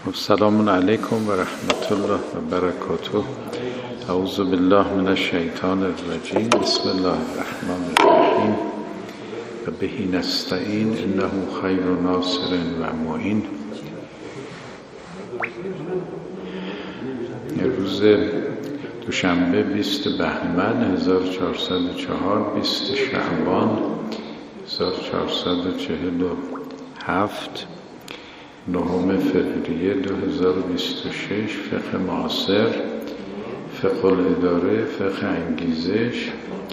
السلام علیکم و رحمت الله و برکاته. اعوذ بالله من الشیطان الرجیم. بسم الله الرحمن الرحیم و به نستعین انه خیر ناصر و معین. روز دوشنبه 20 بهمن 1404 20 شعبان 1447 9 فوریه 2026 فقه معاصر، فقه الاداره، فقه انگیزش،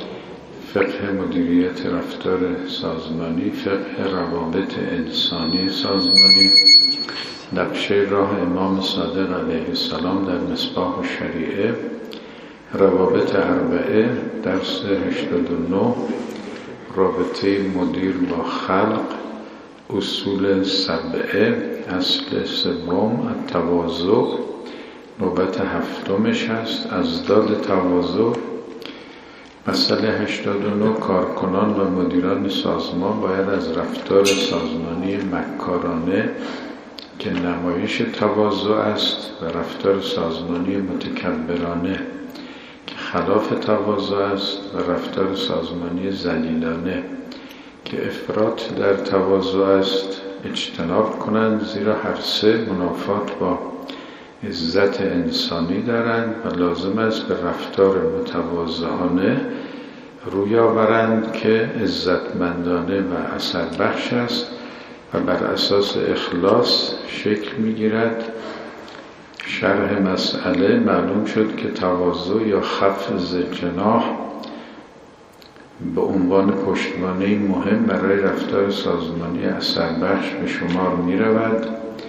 فقه مدیریت رفتار سازمانی، فقه روابط انسانی سازمانی، نقشه راه امام صادق علیه السلام در مصباح الشریعه، روابط اربعه، درس 89، رابطه مدیر با خلق، اصول سبعه، اصل سوم التواضع، نوبت هفتمش هست، ازداد تواضع. مسئله 89، کارکنان و مدیران سازمان باید از رفتار سازمانی مکارانه که نمایش تواضع است و رفتار سازمانی متکبرانه که خلاف تواضع است و رفتار سازمانی ذلیلانه که افراط در تواضع است اجتناب کنند، زیرا هر سه منافات با عزت انسانی دارند و لازم است به رفتار متواضعانه روی آورند که عزتمندانه و اثر بخش است و بر اساس اخلاص شکل می‌گیرد. شرح مسئله معلوم شد که تواضع یا خفض جناح به عنوان پشتوانه مهم برای رفتار سازمانی اثر بخش به شمار می رود.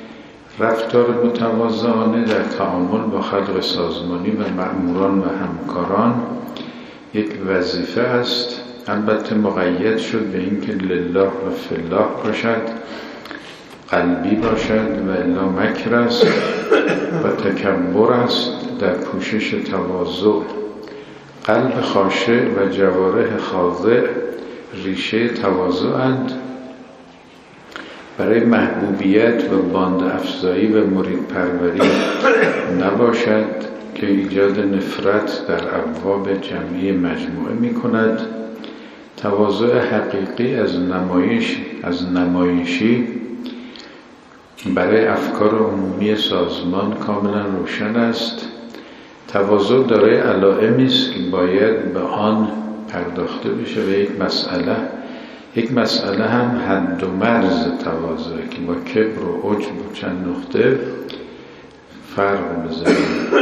رفتار متواضعانه در تعامل با خلق سازمانی و مأموران و همکاران یک وظیفه است، البته مقید شد به اینکه لله و فالله باشد، قلبی باشد و الا مکر است و تکبر است در پوشش تواضع. قلب خاشع و جوارح خاضع ریشه تواضع‌اند. برای محبوبیت و باند افزایی و مرید پروری نباشد که ایجاد نفرت در ابواب جمعی مجموعه می کند. تواضع حقیقی از نمایشی برای افکار عمومی سازمان کاملا روشن است. تواضع دارای علائمی است که باید به آن پرداخته بشه و یک مسئله هم حد و مرز تواضع که با کبر و عجب و چند نقطه فرق بزنیم.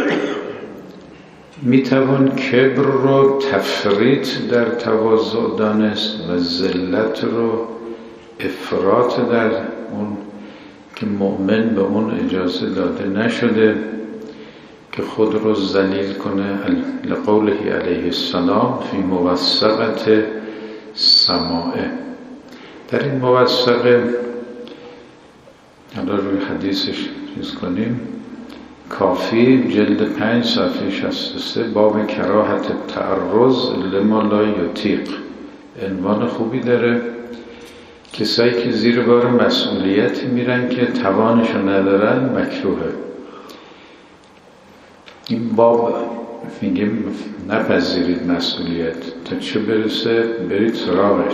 میتوان کبر رو تفریط در تواضع دانست و ذلت رو افراط در اون که مؤمن به اون اجازه داده نشده که خود رو ذلیل کنه. لقوله علیه السلام فی موثقة سماعه. در این موثقه حالا روی حدیثش چیز کنیم، کافی جلد 5 صفحه 63 باب کراهت تعرض لما لا یطیق عنوان خوبی داره. کسایی که زیر بار مسئولیت میرن که توانشو ندارن مکروهه. این باب میگیم نپذیرید مسئولیت تا چه برسه برید سراغش.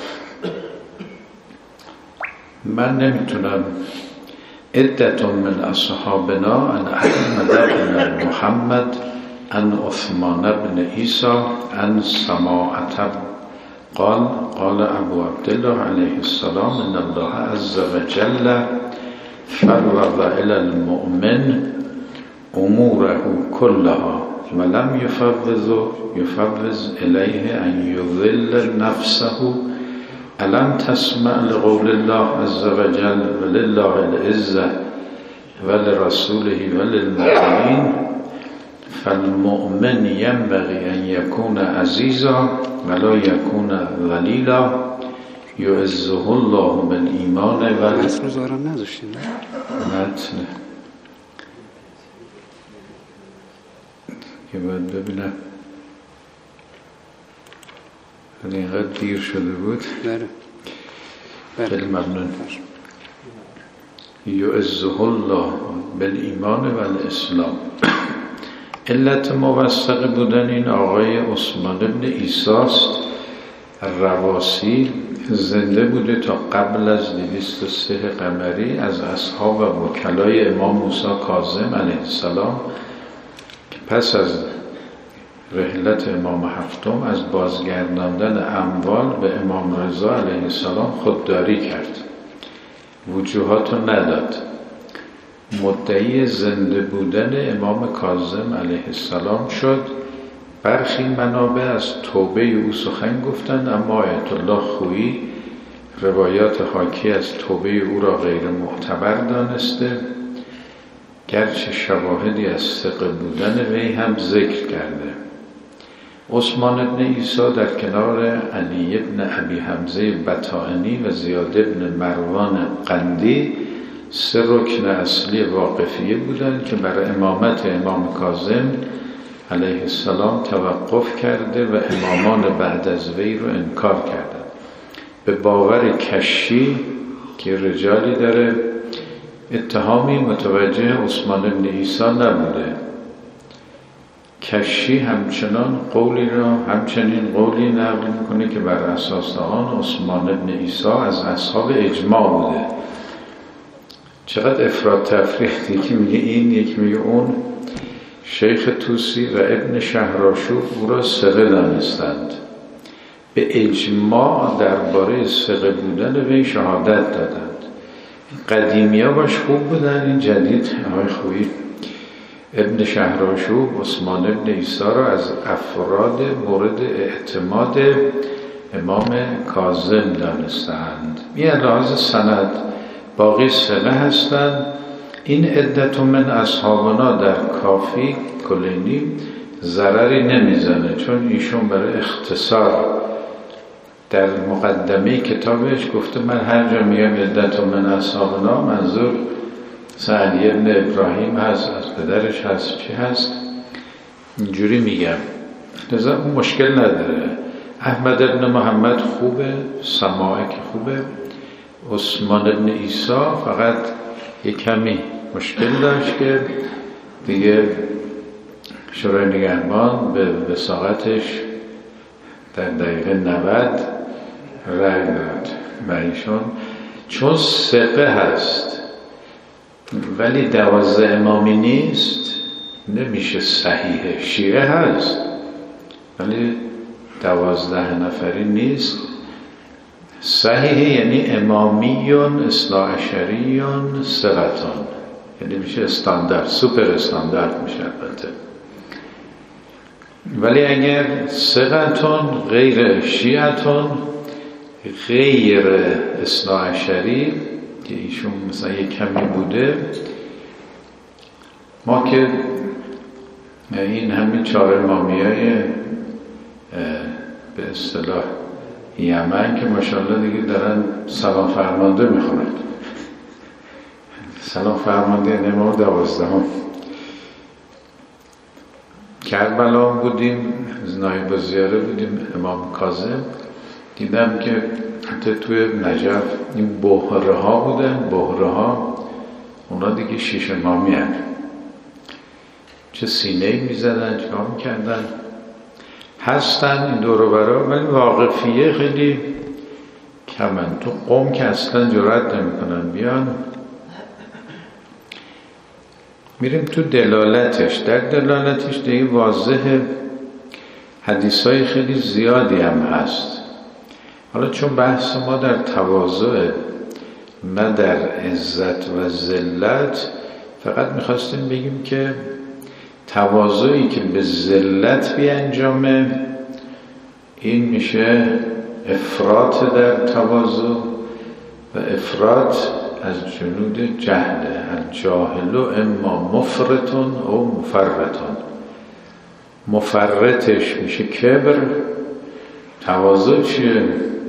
من نمیتونم عدة من اصحابنا ان احمد بن محمد ان عثمان بن عیسی ان سماعة قال ابو عبدالله علیه السلام ان الله عز وجل فوض الى المؤمن اموره كلها ولم يفوض الیه ان یذل نفسه. الم تسمع لقول الله عز وجل ولله العزة ولرسوله وللمؤمنين فالمؤمن ينبغي ان يكون عزيزا ولا يكون ذليلا يعزه الله بالإيمان والإسلام. متن که باید ببینم اینقدر دیر شده بود. بله خیلی ممنون. یعزه الله بالایمان و الاسلام. علت موثق بودن این آقای عثمان بن عیسی‌ست رواسی، زنده بوده تا قبل از 203 قمری از اصحاب و وکلای امام موسی کاظم علیه السلام که پس از رحلت امام هفتم از بازگرداندن اموال به امام رضا علیه السلام خودداری کرد، وجوهات رو نداد. مدعی زنده بودن امام کاظم علیه السلام شد. برخی منابع از توبه او سخن گفتند، اما آیت الله خویی روایات حاکی از توبه او را غیر معتبر دانسته، گرچه شواهدی از ثقه بودن وی هم ذکر کرده. عثمان بن عیسی در کنار علی بن ابی حمزه بطائنی و زیاد بن مروان قندی 3 رکن اصلی واقفیه بودند که برای امامت امام کاظم علیه السلام توقف کرده و امامان بعد از وی رو انکار کرده. به باور کشی که رجالی داره اتهامی متوجه عثمان بن عیسی نبوده. کشی همچنین قولی نقل میکنه که بر اساس آن عثمان بن عیسی از اصحاب اجماع بوده. چقدر افراط تفریط، یکی میگه این یکی میگه اون. شیخ طوسی و ابن شهرآشوب او را ثقه دانستند، به اجماع درباره ثقه بودن وی شهادت دادند. قدیمی ها باش خوب بودن، این جدید های خوبی. ابن شهرآشوب عثمان ابن عیسی را از افراد مورد اعتماد امام کاظم دانستند. این لحاظ سند باقی ثقه هستند. این عدت من اصحابنا در کافی کلینی ضرری نمیزنه، چون ایشون برای اختصار در مقدمه کتابش گفته من هر جا میگم عدت من اصحابنا منظور علی ابن ابراهیم هست، از پدرش هست، چی هست، اینجوری میگم. لذا مشکل نداره. احمد ابن محمد خوبه، سماعه که خوبه. عثمان ابن عیسی فقط یک کمی مشکل داشت که دیگه شورای نگهبان به وثاقتش در دقیقه 90 رأی داد و ایشون چون ثقه هست ولی 12 امامی نیست نمیشه صحیحه. شیعه هست ولی 12 نفری نیست. صحیحه یعنی امامیون، اثناعشریون، ثقتون، یعنی میشه استاندارد، سوپر استاندارد میشه البته. ولی اگر ثقتون غیر شیعتون غیر اثناعشری که ایشون مثلا یک کمی بوده، ما که این همین 4 امامیای به اصطلاح یمن که ماشاءالله دیگه دارن سلام فرمانده میخونند. سلام فرمانده امام 12. کربلا بودیم، نایب زیاره بودیم امام کاظم، دیدم که حتی توی نجف این بحره ها بودن. بحره ها اونا دیگه 6 امامی هستن. چه سینه‌ای میزدن، چه کار میکردن، هستن این دور و برا، ولی واقفیه خیلی کمن. تو قوم که اصلا جرأت نمیکنن بیان. میریم تو دلالتش. در دلالتش دیگه واضحه، حدیثای خیلی زیادی هم هست. حالا چون بحث ما در تواضع نه در عزت و ذلت، فقط میخواستیم بگیم که تواضعی که به ذلت بیانجامه این میشه افراط در تواضع و افراط از جنود جهله. الجاهل اما مفرطون او مفرطون. مفرطش میشه کبر. تواضع چیه؟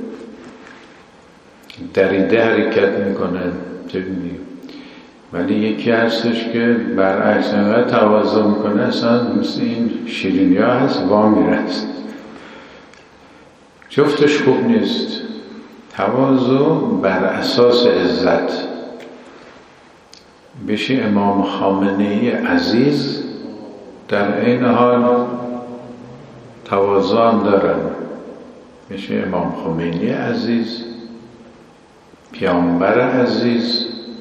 دریده حرکت میکنه چه میگه. ولی یکی هستش که برعکس انقدر تواضع میکنه اصلا مثل این شیرینی ها هست وا میرست. جفتش خوب نیست. تواضع بر اساس عزت بشه امام خامنه‌ای عزیز، در این حال توازن دارن، میشه امام خمینی عزیز، پیامبر عزیز،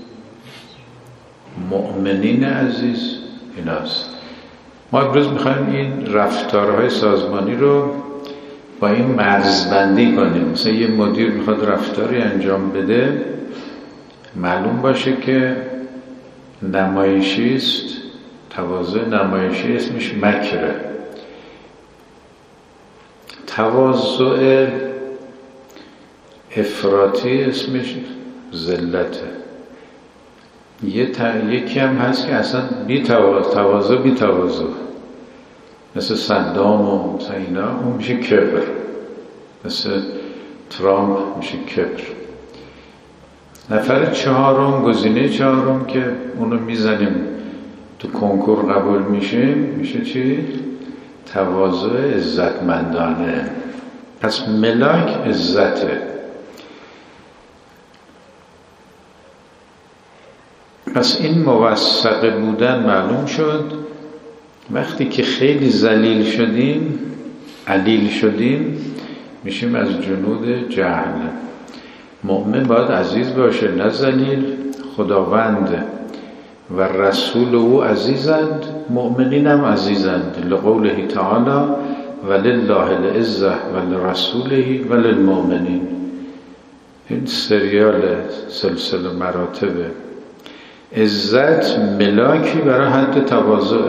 مؤمنین عزیز. ایناست. ما امروز میخوایم این رفتارهای سازمانی رو با این مرزبندی کنیم. مثلا یه مدیر میخواد رفتاری انجام بده، معلوم باشه که نمایشی است، تواضع نمایشی اسمش مکره، تواضع افراطی اسمش ذلته. یکی هم هست که اصلا تواضع بی تواضع، مثل صدام و مثل اینا، اون میشه کبر. مثل ترامپ میشه کبر. نفر چهارم، گزینه چهارم که اونو میزنیم تو کنکور قبول میشه چی؟ تواضع عزتمندانه. پس ملاک عزته. پس این موثق بودن معلوم شد. وقتی که خیلی ذلیل شدیم، علیل شدیم، میشیم از جنود جهل. مؤمن باید عزیز باشه، نه ذلیل. خداوند و رسول او عزیزند، مؤمنین هم عزیزند. لقوله تعالی ولله العزة ولرسوله وللمؤمنین. این سریال سلسله مراتبه. عزت ملاکی برای حد تواضعه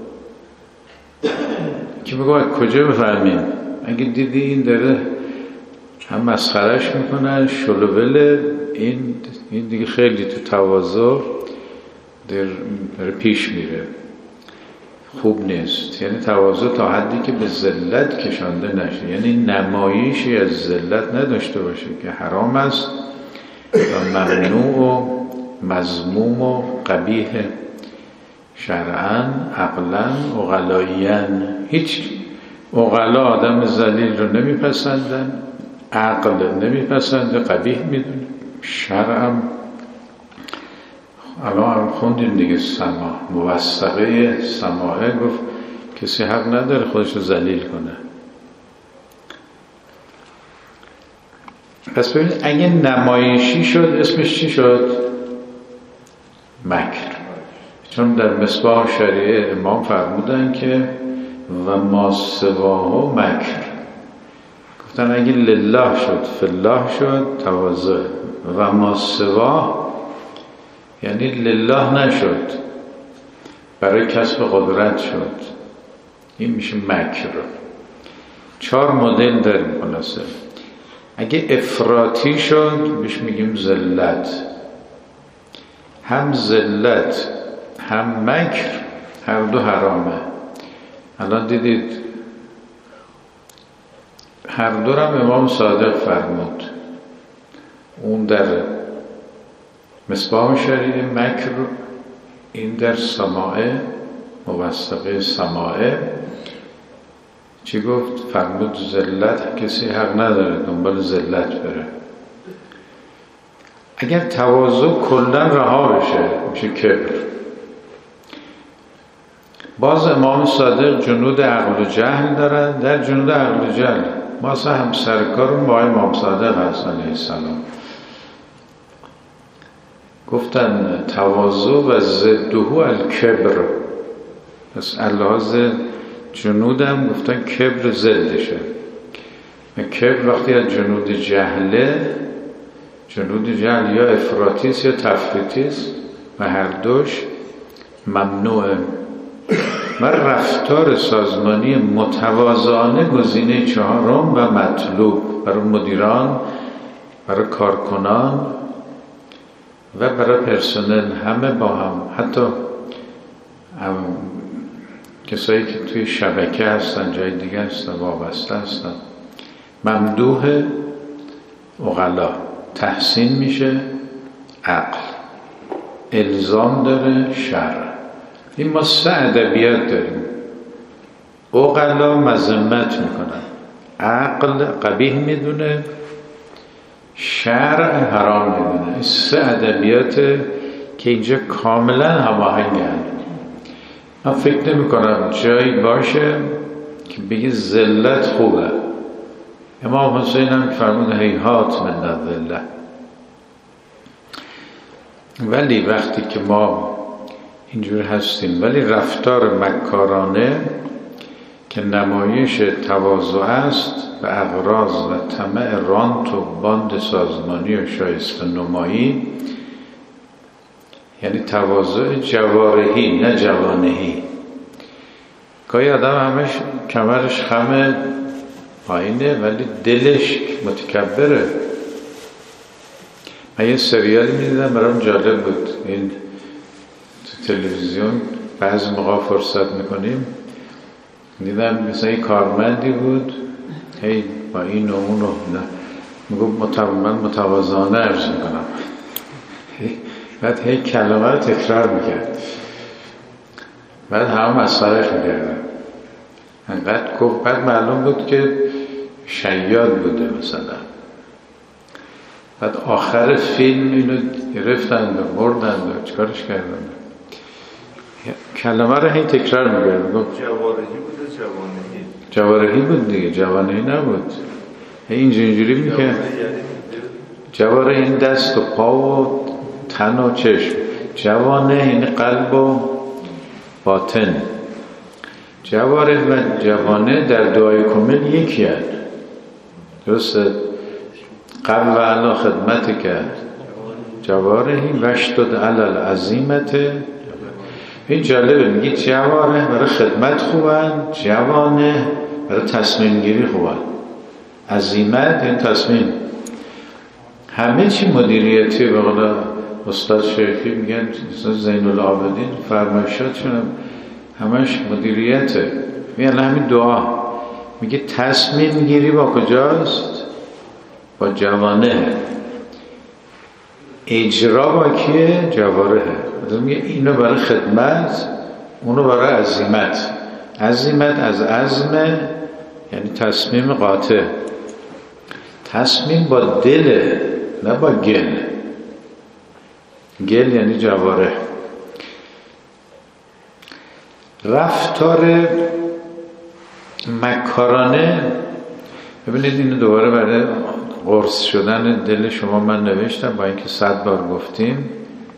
که بگو کجا بفهمیم؟ اگه دیدی این داره هم مسخرش میکنن، شلوول، این دیگه خیلی تو تواضع داره پیش میره، خوب نیست. یعنی تواضع تا حدی که به ذلت کشانده نشه، یعنی نمایشی از ذلت نداشته باشه که حرام است و ممنوع و مذموم و قبیح شرعاً، عقلاً، عقلاییاً. هیچ عقلا آدم ذلیل رو نمیپسندن، عقل نمیپسنده، قبیح میدونه. شرعاً الان هم خوندیم دیگه، موثقه سماعه گفت کسی حق نداره خودش رو ذلیل کنه. پس ببینید اگه نمایشی شد اسمش چی شد؟ مکر. چون در مصباح شریعه امام فرمودن که و ما سواه مکر. گفتن اگه لله شد فالله شد تواضع، و ما سواه یعنی لله نشد، برای کسب قدرت شد، این میشه مکر. 4 مدل داریم خلاصه. اگه افراطی شد بهش میگیم ذلت. هم ذلت هم مکر هر دو حرامه. الان دیدید هر دو هم امام صادق فرمود. اون در مصباح شریعه مکر، این در سماعه، موثقه سماعه چی گفت؟ فرمود ذلت کسی حق نداره دنبال ذلت بره. اگر تواضع کلا رها بشه میشه کبر. باز امام صادق جنود عقل و جهل دارن. در جنود عقل و جهل ما اصلا هم سرکارون با امام صادق هست علیه السلام. گفتن تواضع و ضده الکبر. پس اللحاظ جنودم گفتن کبر ضدشه. کبر وقتی از جنود جهله، جنود جهل یا افراطیست یا تفریطیست و هر دوش ممنوعه. و رفتار سازمانی متواضعانه گزینه 4 و مطلوب برای مدیران، برای کارکنان و برای پرسنل، همه با هم، حتی کسایی که توی شبکه هستن، جای دیگه هستن، وابسته هستن. ممدوح عقلا، تحسین میشه عقل، الزام داره شرع. این ما 3 ادبیات داریم. عقلا مذمت میکنن، عقل قبیح میدونه، شرع حرام میدونه. این 3 ادبیات که اینجا کاملا هماهنگن. من فکر نمی کنم جایی باشه که بگی ذلت خوبه. امام حسین هم فرمود هیهات من الذله. ولی وقتی که ما اینجور هستیم ولی رفتار مکارانه که نمایش تواضع است و اغراض و طمع رانت و باند سازمانی و شایسته نمایی، یعنی تواضع جوارحی نه جوانحی. گاهی آدم همش کمرش خم پایینه ولی دلش متکبره. من یه سریالی میدیدم برام جالب بود، این تو تلویزیون بعضی موقع فرصت میکنیم دیدم، مثلا یه کارمندی بود هی با این و اون و میگو من متواضعانه عرض میکنم، بعد هی کلمه رو تکرار میکرد، بعد همه مسخرهش میکردن انقدر گفت. بعد معلوم بود که شیاد بوده مثلا. بعد آخر فیلم اینو گرفتن و بردن و چیکارش کردن، کلمه رو هی تکرار میکرد. گفت جوارحی بوده جوانحی؟ جوارحی بود دیگه، جوانحی نبود. اینجوری میکرد. جوارح این دست و پا و تن و چشم، جوانه این قلب و باطن. جوارح و جوانه در دعای کامل یکی هست. درسته؟ قلب و علا خدمت کرد جوارحی وشتد علل عظیمت. این جالبه، میگی جوارح برای خدمت خوبن، جوانه برای تصمیم گیری خوبن. عظیمت این تصمیم، همه چی مدیریتی. به قول استاد شیخی میگن زین العابدین فرمایشاتشون همش مدیریته. میگن همین دعا میگه تصمیم گیری با کجاست؟ با جوانه. اجرا با کیه؟ جوارحه. میگه اینو برای خدمت، اونو برای عزیمت. عزیمت از عزم یعنی تصمیم قاطع. تصمیم با دل نه با گل. گل یعنی جوارح. رفتار مکارانه، ببینید اینو دوباره برای قرص شدن دل شما من نوشتم، با اینکه 100 بار گفتیم.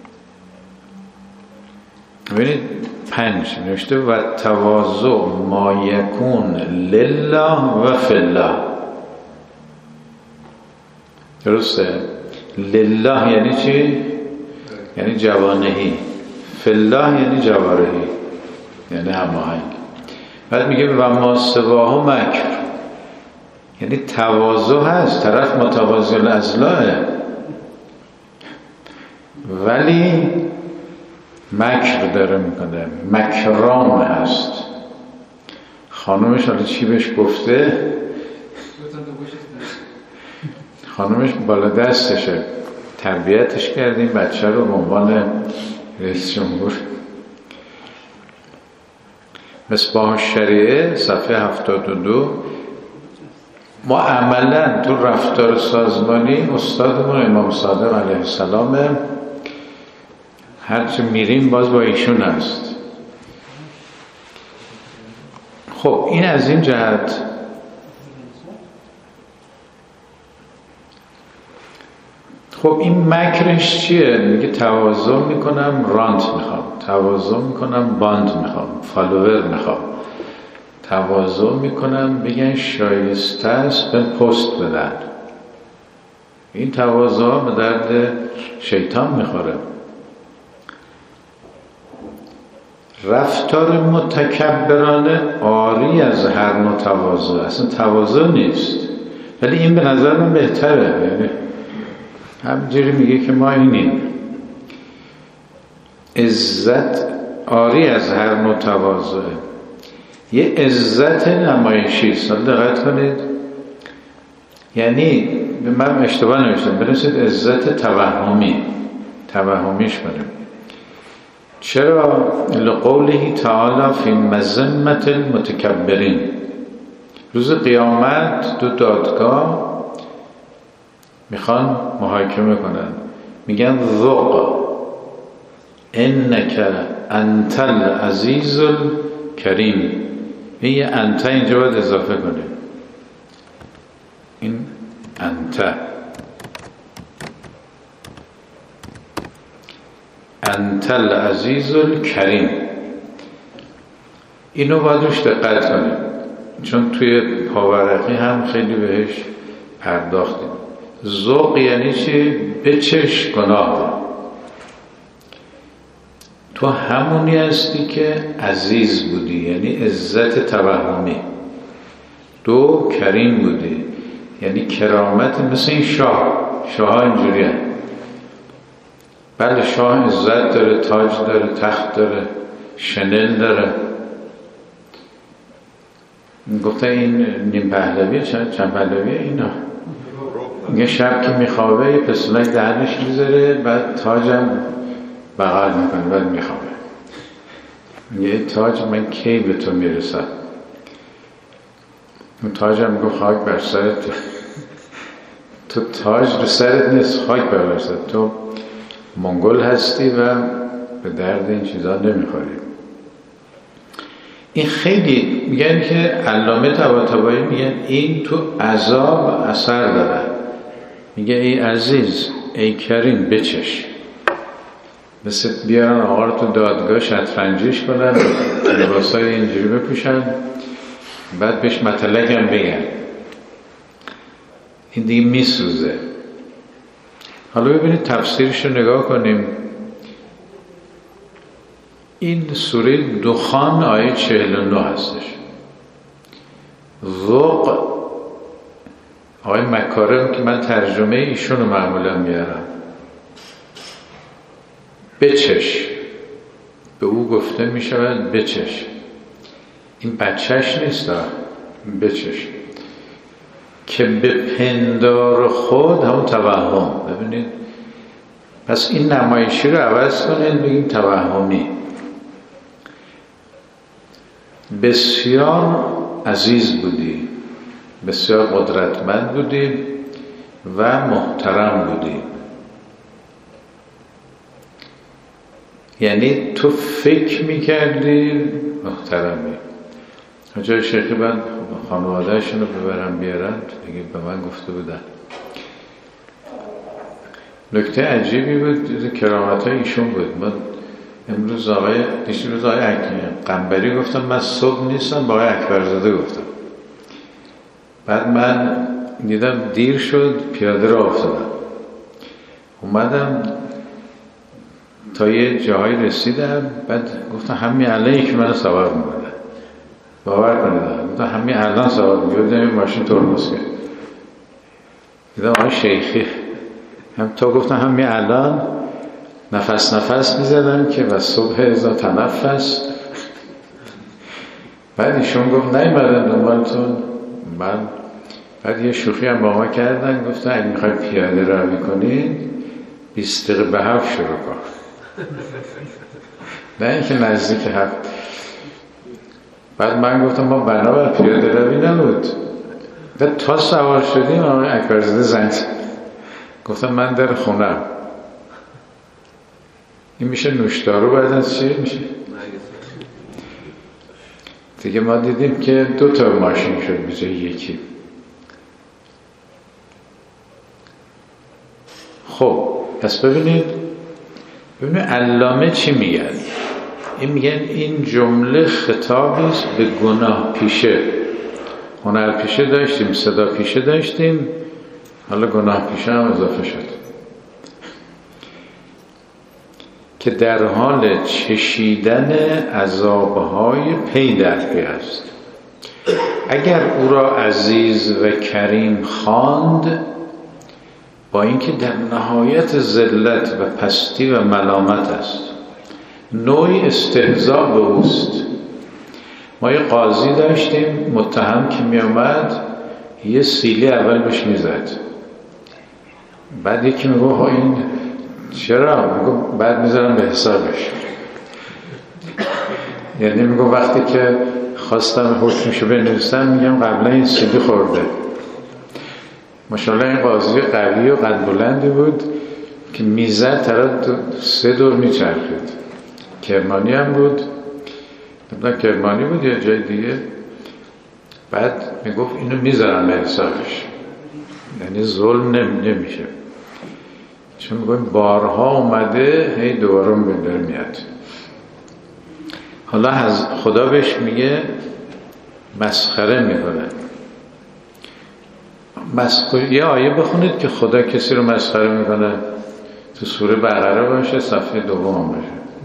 ببینید 5 نوشته و تواضع ما یکون لله و فی الله. درسته؟ لله یعنی چی؟ یعنی جوانهی. فی الله یعنی جوارحی، یعنی هماهنگ. بعد میگه و ما سواه مکر، یعنی تواضع هست، طرف متواضع الاضلاعه ولی مکر داره میکنه، مکرام هست. خانومش حالا چی بهش گفته؟ خانومش بالا دستشه، تربیتش کردیم بچه رو به عنوان رئیس جمهور. مصباح شریعه صفحه 72. ما عملا تو رفتار سازمانی استادمون امام صادق علیه السلام، هرچه میریم باز با ایشون هست. خب این از این جهت. خب این مکرش چیه؟ میگه تواضع میکنم رانت میخوام، تواضع میکنم باند میخوام، فالوور میخوام، تواضع میکنم بگن شایسته است به پست بدن. این تواضع به درد شیطان میخوره. رفتار متکبرانه عاری از هر متواضع، اصلا تواضع نیست، ولی این به نظر من بهتره. یعنی همینجوری میگه که ما اینیم. عزت عاری از هر متواضع، یه عزت نمایشی است. دقت کنید، یعنی من اشتباه نوشتم، بنویسید عزت توهمیش کنیم. چرا؟ لقوله تعالی فی مذمة المتکبرین. روز قیامت دو دادگاه میخوان محاکمه کنن، میگن ذوق انک انت العزیز الکریم. این انت اینجا باید اضافه کنیم، این انت العزیز الکریم، اینو باید روش دقت کنیم چون توی پاورقی هم خیلی بهش پرداختیم. ذوق یعنی چی؟ بچش گناه. تو همونی هستی که عزیز بودی، یعنی عزت توهمی. دو، کریم بودی، یعنی کرامت. مثل این شاه اینجوری هست. بله شاه عزت داره، تاج داره، تخت داره، شنل داره. گفته این نیم پهلویه، چند پهلویه اینا. یه شب که میخوابه یه پستونک دهنش میذاره، بعد تاجم بغل میکنه، بعد میخوابه. یه تاج من کی به تو میرسم؟ اون تاجم میگه خاک بر سرت. تو تاج رو سرت نیست، خاک بر سرت. تو منگول هستی و به درد این چیزا نمیخوری. این خیلی میگن که علامه طباطبایی میگن این تو عذاب اثر داره. میگه ای عزیز، ای کریم، بچش. مثل بیارن آقا رو تو دادگاه شطرنجیش کنن، لباسای اینجوری بپوشن، بعد بهش مطلق هم بگن. این دیگه میسوزه. حالا ببینید تفسیرش رو نگاه کنیم. این سوره دخان آیه 49 هستش. ذوق آقای مکارم که من ترجمه ایشونو معمولا میارم، بچش، به او گفته میشود بچش. این بچهش نیست، بچش که به پندار خود همون توهم. ببینید پس این نمایشی رو عوض کنید بگیم توهمی. بسیار عزیز بودی، بسیار قدرتمند بودی و محترم بودی. یعنی تو فکر میکردی محترمی. جای شیخی من خانوادهشون رو ببرم بیارن، دیگه به من گفته بودن. نکته عجیبی بود، کرامت های ایشون بود. من امروز آقای قنبری گفتم من صبح نیستم، با آقای اکبرزاده گفتم. بعد من دیدم دیر شد، پیاده را افتادم، اومدم تا یه جایی رسیدم، بعد گفتم همین الان که منو سوار می‌کنه. باور کنید گفتم همین الان سوار می‌کنه، ماشین ترمز کرد. دیدم آقای شیخی هم تا گفتم همین الان نفس می‌زدم که و صبح ازا تنفس. بعد ایشون گفت نیومدن دنبالتون. بعد یه شوخی هم با ما کردن، گفتن اگه می‌خواید پیاده روی کنید 20 دقیقه به 7 شروع کن. نه اینکه نزدیک 7. بعد من گفتم ما بنابر پیاده روی نبود. بعد تا سوار شدیم آقای اکبرزاده زنگ گفتم من در خونم. این میشه نوشدارو. بعد از چی میشه دیگه؟ ما دیدیم که 2 تا ماشین شد به جای یکی. خب پس ببینید علامه چی میگن؟ این میگن این جمله خطابی است به گناه پیشه. هنر پیشه داشتیم، صدا پیشه داشتیم، حالا گناه پیشه هم اضافه شد که در حال چشیدن عذابهای پی در پی است. اگر او را عزیز و کریم خواند، با اینکه در نهایت ذلت و پستی و ملامت است، نوعی استهزاء به اوست. ما یه قاضی داشتیم، متهم که می آمد یه سیلی اول بهش می زد، بعد یکی می گفت این چرا؟ می گفت بعد می زدم به حسابش. یعنی می گفت وقتی که خواستم حکمشو بنویسم میگم قبلا این سیلی خورده. ماشاءالله این قاضی قوی و قد بلندی بود که میزد طرف 3 دور میچرخید. کرمانی هم بود، نمیدونم کرمانی بود یا جای دیگه. بعد میگفت اینو میذارم به حسابش، یعنی ظلم نمیشه، چون میگویم بارها اومده هی دوباره داره میاد. حالا از خدا بهش میگه مسخره میکنه. یه آیه بخونید که خدا کسی رو مسخره میکنه، تو سوره بقره باشه، صفحه 2 باشه.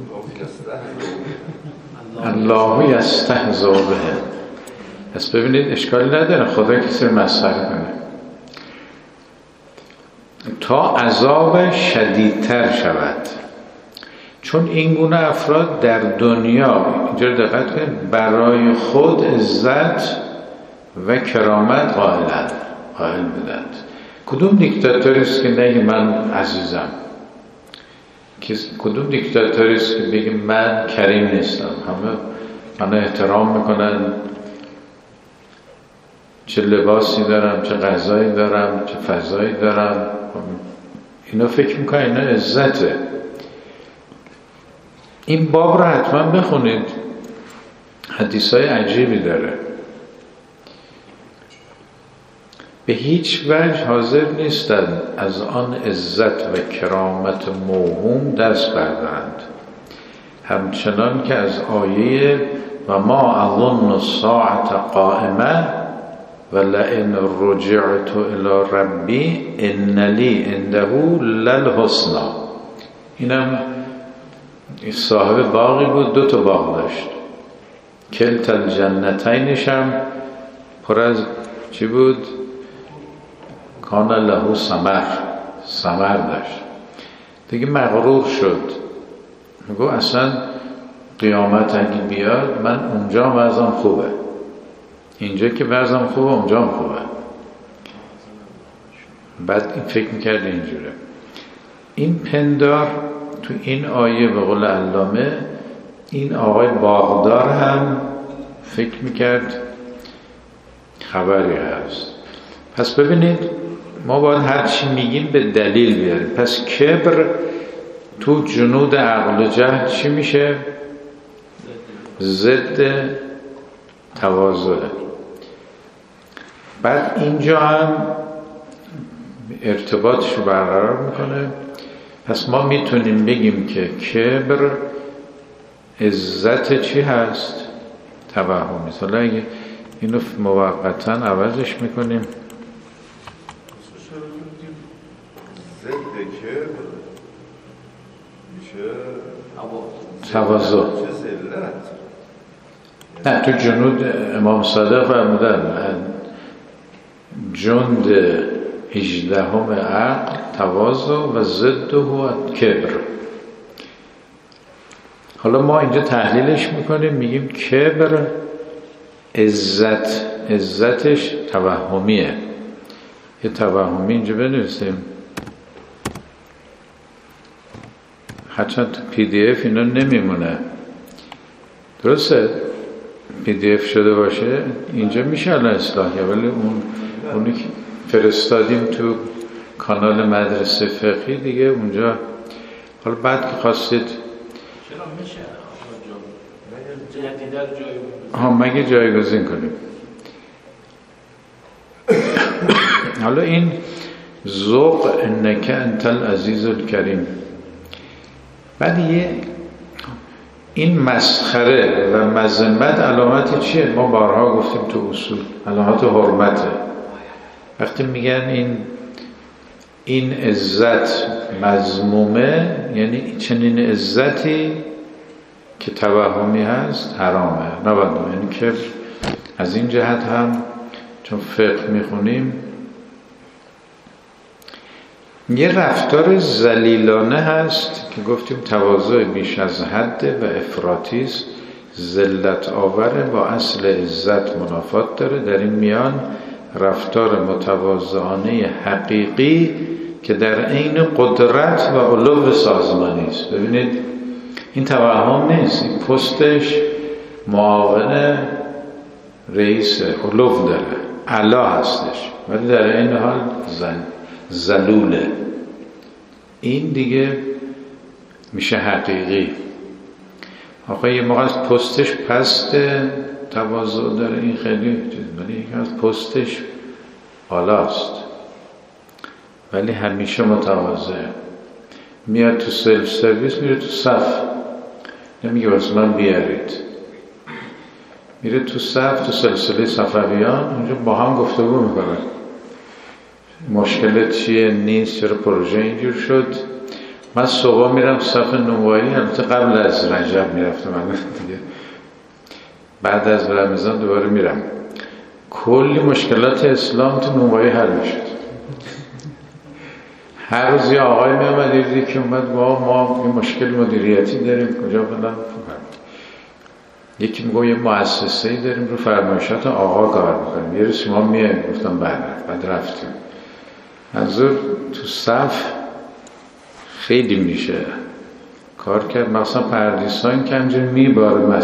الله یستهزئ بهم. پس ببینید اشکالی نداره خدا کسی رو مسخره کنه تا عذاب شدیدتر شود، چون این گونه افراد در دنیا، اینجا دقت کنید، برای خود عزت و کرامت قائل بودند. کدوم دیکتاتوری است که نگه من عزیزم؟ کدوم دیکتاتوری است که بگه من کریم نیستم؟ همه من احترام میکنن، چه لباسی دارم، چه غذایی دارم، چه فضایی دارم. اینا فکر میکنن اینا عزته. این باب رو حتما بخونید، حدیثای عجیبی داره. به هیچ وجه حاضر نیستند از آن عزت و کرامت موهوم دست بردارند، همچنان که از آیه و ما اظن الساعة قائمة ولئن رجعت الى ربی ان لی عنده للحسنى. اینم صاحب باغی بود، 2 تا باغ داشت، کلتا الجنتینش هم پر از چی بود؟ کان له ثمر داشت. دیگه مغرور شد، میگو اصلا قیامت اگه بیاد من اونجا وضعم خوبه، اینجا که وضعم خوبه اونجا هم خوبه. بعد این فکر میکرد اینجوره. این پندار تو این آیه به قول علامه، این آقای باغدار هم فکر میکرد خبری هست. پس ببینید ما باید هر چی میگیم به دلیل بیاریم. پس کبر تو جنود عقل و جهل چی میشه؟ ضد تواضع. بعد اینجا هم ارتباطش رو برقرار میکنه. پس ما میتونیم بگیم که کبر عزت چی هست؟ توهمی. حالا اگه اینو موقتا عوضش میکنیم، تواضع. نه تو جنود امام صادق فرمودن جند 18 عقل تواضع و ضده کبر. حالا ما اینجا تحلیلش میکنیم، میگیم کبر عزتش توهمیه. یه توهمی اینجا بنویسیم، هرچند تو PDF اینا نمیمونه، درسته؟ PDF شده باشه اینجا میشه الان اصلاح کرد، ولی اونی که فرستادیم تو کانال مدرسه فقهی دیگه اونجا. حالا بعد که خواستید چرا میشه مگه جایگزین کنیم. حالا این ذوق انک انت العزیز الکریم. بعد این مسخره و مذمت علامت چیه؟ ما بارها گفتیم تو اصول علامت حرمته. وقتی میگن این عزت مذمومه، یعنی چنین عزتی که توهمی هست حرامه، نباید. یعنی که از این جهت هم چون فقه میخونیم یه رفتار ذلیلانه هست که گفتیم تواضع بیش از حد و افراطی است، ذلت آوره، با اصل عزت منافات داره. در این میان رفتار متواضعانه حقیقی که در عین قدرت و علو سازمانی است. ببینید این توهم نیست، این پستش معاون رئیس علو داره، اعلی هستش، ولی در این حال ذلوله. این دیگه میشه حقیقی. آقا یه موقع از پستش پست تواضع داره، این خیلی ولی یکی از پستش بالاست ولی همیشه متواضع. میاد تو سلف سرویس، میره تو صف، نمیگه واسه من بیارید، میره تو صف، تو سلسله صفویان، اونجا با هم گفتگو میکنن مشکلت چیه، نیست، چرا پروژه اینجور شد. من صبح میرم صف نونوایی، البته قبل از رجب میرفتم من دیگه، بعد از رمضان دوباره میرم، کلی مشکلات اسلام تو نونوایی حل میشد. هر روز یه آقای میامد یه که اومد ما یه مشکل مدیریتی داریم کجا فلان، یکی میگه یه مؤسسه‌ای داریم رو فرمایشات آقا کار میکنیم، یه روز شما میایید، گفتم بله، بعد رفتیم. حضور تو صف خیلی میشه کار کرد، مثلا پردیسان که همجور میباره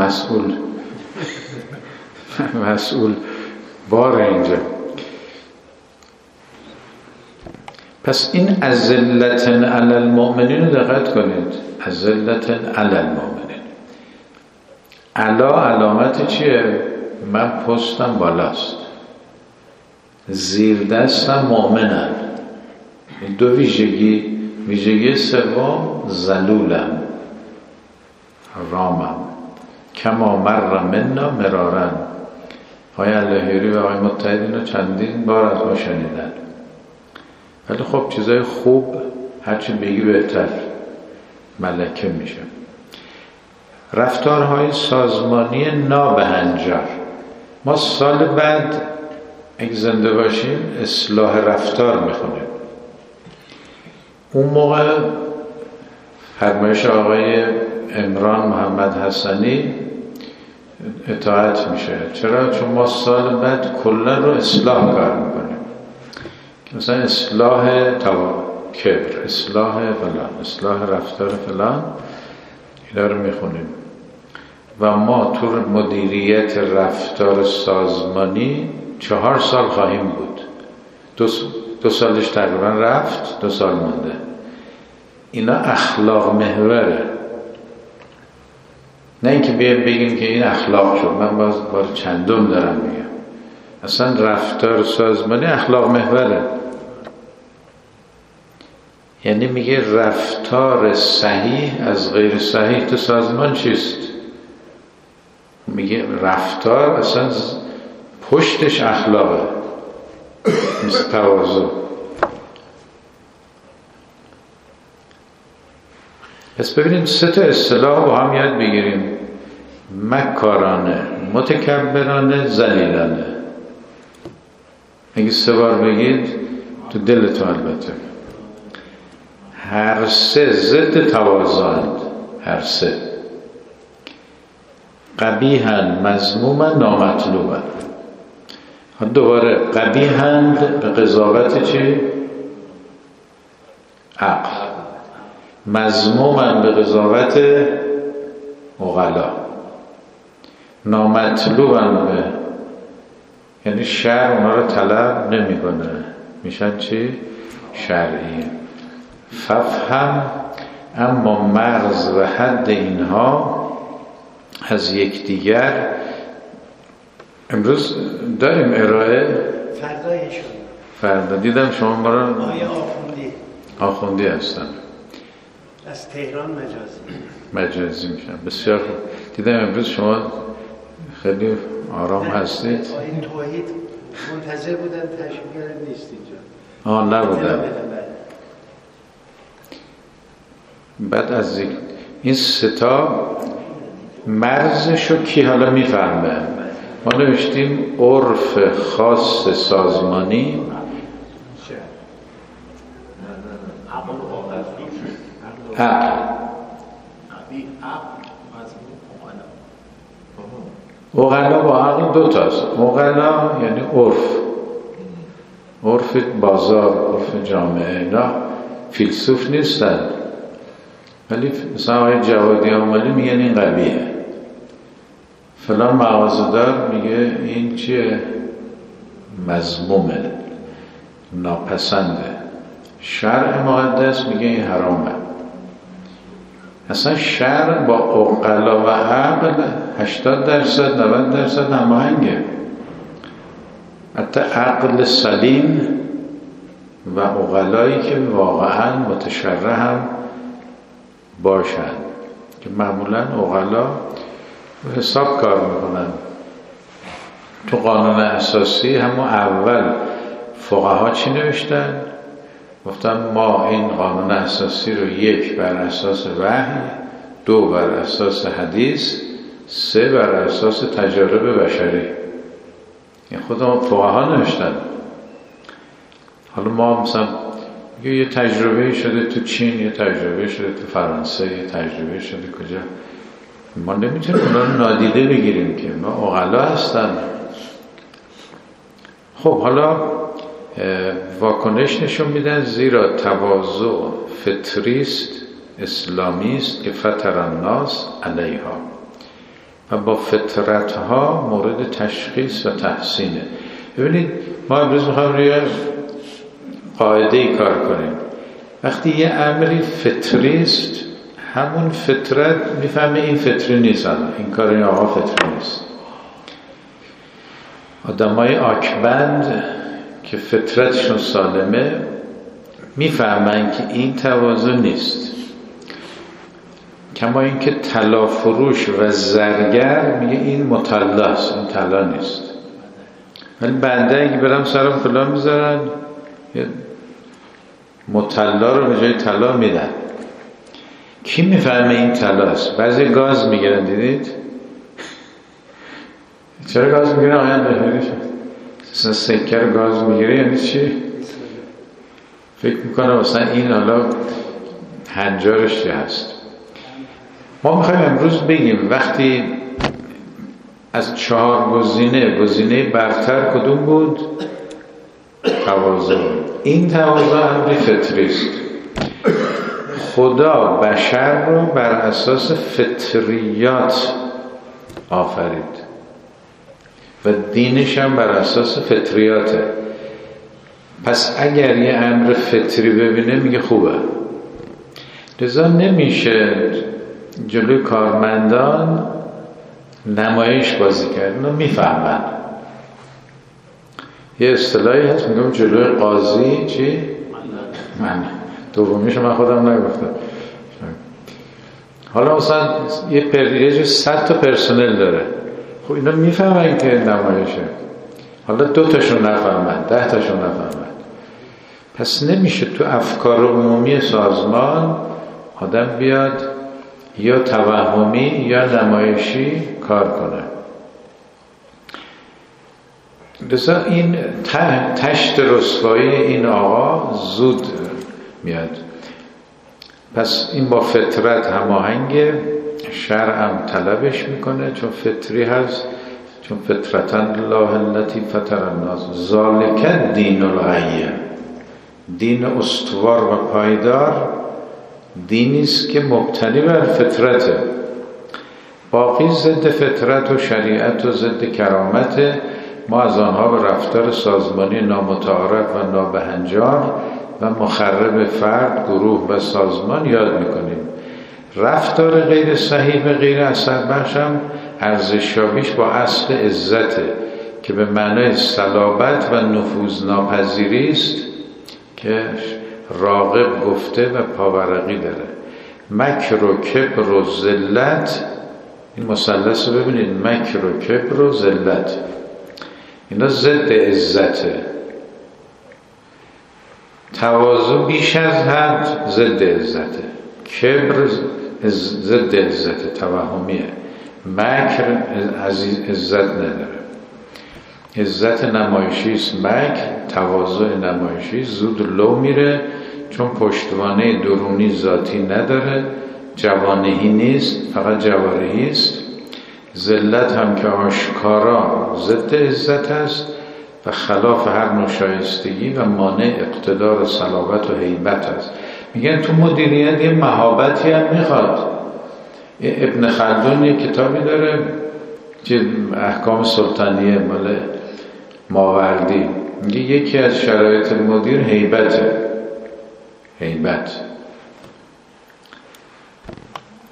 مسئول بار اینجا. پس این اذلة علی المؤمنین رو دقت کنید، اذلة علی المؤمنین، علا علامت چیه؟ من پستم بالاست، زیر دستم مؤمنم. دو ویژگی سوم ذلولم، رامم، کما مر منا مرارن. آقای اللهیاری و آقای متحدین رو چندین بار از ما شنیدن، ولی خب چیزای خوب هرچی بگی بهتر، ملکه میشه. رفتارهای سازمانی نابهنجار، ما سال بعد اگه زنده باشیم اصلاح رفتار میخونیم. اون موقع فرمایش آقای عمران محمد حسنی اطاعت میشه. چرا؟ چون ما سال بعد کلا رو اصلاح کار میکنیم، مثلا اصلاح کبر، اصلاح فلان، اصلاح رفتار فلان، اینا رو میخونیم. و ما تو مدیریت رفتار سازمانی 4 سال خواهیم بود. 2 سالش تقریبا رفت، 2 سال مونده. اینا اخلاق محوره، نه اینکه بگیم که این اخلاق شد. من بار چندم دارم میگم، اصلا رفتار سازمانی اخلاق محوره. یعنی میگه رفتار صحیح از غیر صحیح تو سازمان چیست؟ میگه رفتار اصلا پشتش اخلاقه، مثل تواضع. پس ببینیم 3 تا اصطلاح با هم یاد بگیریم: مکارانه، متکبرانه، ذلیلانه. اگه 3 بار بگید تو دلتون، البته هر 3 ضد تواضعند، هر 3 قبیحن، مذمومن، نامطلوبن. دوباره قبیحند به قضاوت چی؟ عقل. مذمومن به قضاوت عقلا. نامطلوبن به، یعنی شرع اونا رو طلب نمیکنه، میشن چی؟ شرعی. ففهم، اما مرز و حد اینها از یکدیگر. امروز داریم ارائه، فردا دیدم شما ما رو آخوندی هستن، از تهران مجازی میشن. بسیار خوب. دیدم امروز شما خیلی آرام هستید. این توحید منتظر بودن تشکیل نیست اینجا. نبودن. بعد از این 3 تا مرزشو کی حالا میفهمه؟ ما نوشتیم عرف خاص سازمانی، عقلا با عقل 2 تاست. عقلا یعنی عرف بازار، عرف جامعه، اینا فیلسوف نیستن. ولی مثلا آقای جوادی آمالی میگن این قبیه، فلان مغازه‌دار میگه این چیه؟ مذمومه، ناپسنده. شرع مقدس میگه این حرامه. اصلا شرع با عقلا و عقل 80% 90% هماهنگه. حتی عقل سلیم و عقلایی که واقعا متشرع هم باشن که معمولا عقلا حساب کار میکنن. تو قانون اساسی همون اول فقها چی نوشتن؟ گفتن ما این قانون اساسی رو 1 بر اساس وحی، 2 بر اساس حدیث، 3 بر اساس تجارب بشری. این خود ما فقها نوشتن. حالا ما مثلا یه تجربه شده تو چین، یه تجربه شده تو فرانسه، یه تجربه شده کجا، ما نمیتونیم اونا رو نادیده بگیریم که ما عقلا هستن. خب حالا واکنش نشون میدن زیرا تواضع فطریست، اسلامیست که فطر الناس علیها و با فطرتها مورد تشخیص و تحسینه. ببینید ما امروز میخوایم روی قاعده ای کار کنیم. وقتی یه امری فطریست، همون فطرت میفهمه این فطری نیست، این کار این آقا فطری نیست. آدمای آکبند که فطرتشون سالمه میفهمن که این تواضع نیست. کما اینکه طلا فروش و زرگر میگه این مطلاست، این طلا نیست. ولی بنده اگه برم سرم طلا میذارن، مطلا رو به جای طلا میدن. کی میفهمه این طلاست؟ بعضی گاز میگیرن، دیدید؟ چرا گاز میگیرن؟ آیان بهمیریش سکه رو گاز میگیره یعنی چی؟ فکر میکنه مثلا این حالا هنجارش چی هست. ما میخوایم امروز بگیم وقتی از 4 گزینه برتر کدوم بود؟ تواضع. این تواضع امری فطری است. خدا بشر رو بر اساس فطریات آفرید و دینش هم بر اساس فطریاته. پس اگر یه امر فطری ببینه میگه خوبه. لذا نمیشه جلوی کارمندان نمایش بازی کرد. اونا میفهمن. یه اصطلاحی هست میگم جلوی قاضی چی؟ من دومیشو من خودم نگفتم. حالا مثلا یه 100 تا پرسنل داره. خب اینا میفهمن که نمایشه. حالا 2 تاشون نفهمن، 10 تاشون نفهمن. پس نمیشه تو افکار عمومی سازمان آدم بیاد یا توهمی یا نمایشی کار کنه. لذا این تشت رسوایی این آقا زود میاد. پس این با فطرت هماهنگه، شرعم طلبش میکنه چون فطری هست، چون فطرتاً الله التی فطر الناس ذالک دین القیم. دین استوار و پایدار دینیست که مبتنی بر فطرته. باقی ضد فطرت و شریعت و ضد کرامت. ما از آنها به رفتار سازمانی نامتعارف و نابهنجار و مخرب فرد، گروه و سازمان یاد میکنیم. رفتار غیر صحیح و غیر اثر بخش هم ارزشیابیش با اصل عزته که به معنای صلابت و نفوذناپذیری است که راغب گفته و پاورقی داره. مکر و کبر و ذلت، این مثلث رو ببینید، مکر و کبر و ذلت، اینا ضد عزته. تواضع بیش از حد ضد عزته. کبر ضد عزته، توهمیه. مکر عزت نداره. عزت نمایشی است مکر، تواضع نمایشی زود لو میره چون پشتوانه درونی ذاتی نداره، جوانهی نیست، فقط جوارحی است. ذلت هم که آشکارا ضد عزت است و خلاف هر نوع شایستگی و مانع اقتدار و صلابت و هیبت است. میگن تو مدیریت یه مهابتی هم میخواد. ابن خلدون یه کتابی داره که احکام سلطانیه مال ماوردی، میگه یکی از شرایط مدیر هیبته. هیبت.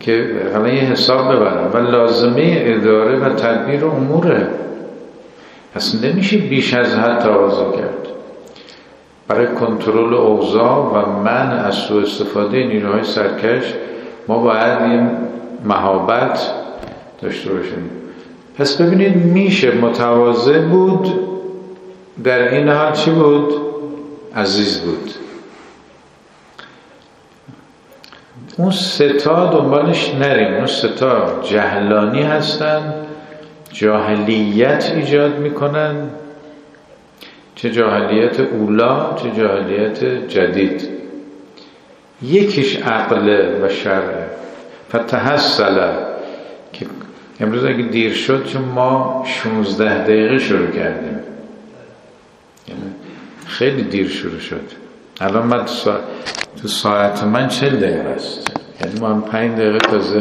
که حالا یه حساب ببرم و لازمه اداره و تدبیر اموره. پس نمیشه بیش از حد تواضع کرد. برای کنترل اوضاع و منع از سوء استفاده نیروهای سرکش ما باید این مهابت داشته باشیم. پس ببینید میشه متواضع بود، در این حال چی بود؟ عزیز بود. اون ستا دنبالش نریم. اون ستا جهلانی هستن، جاهلیت ایجاد میکنن، چه جاهلیت اولا چه جاهلیت جدید. یکیش عقل و شرع. فتحصل که امروز اگه دیر شد چون ما 16 دقیقه شروع کردیم، یعنی خیلی دیر شروع شد. الان من تو ساعت من 40 دقیقه است، یعنی ما هم 5 دقیقه تازه.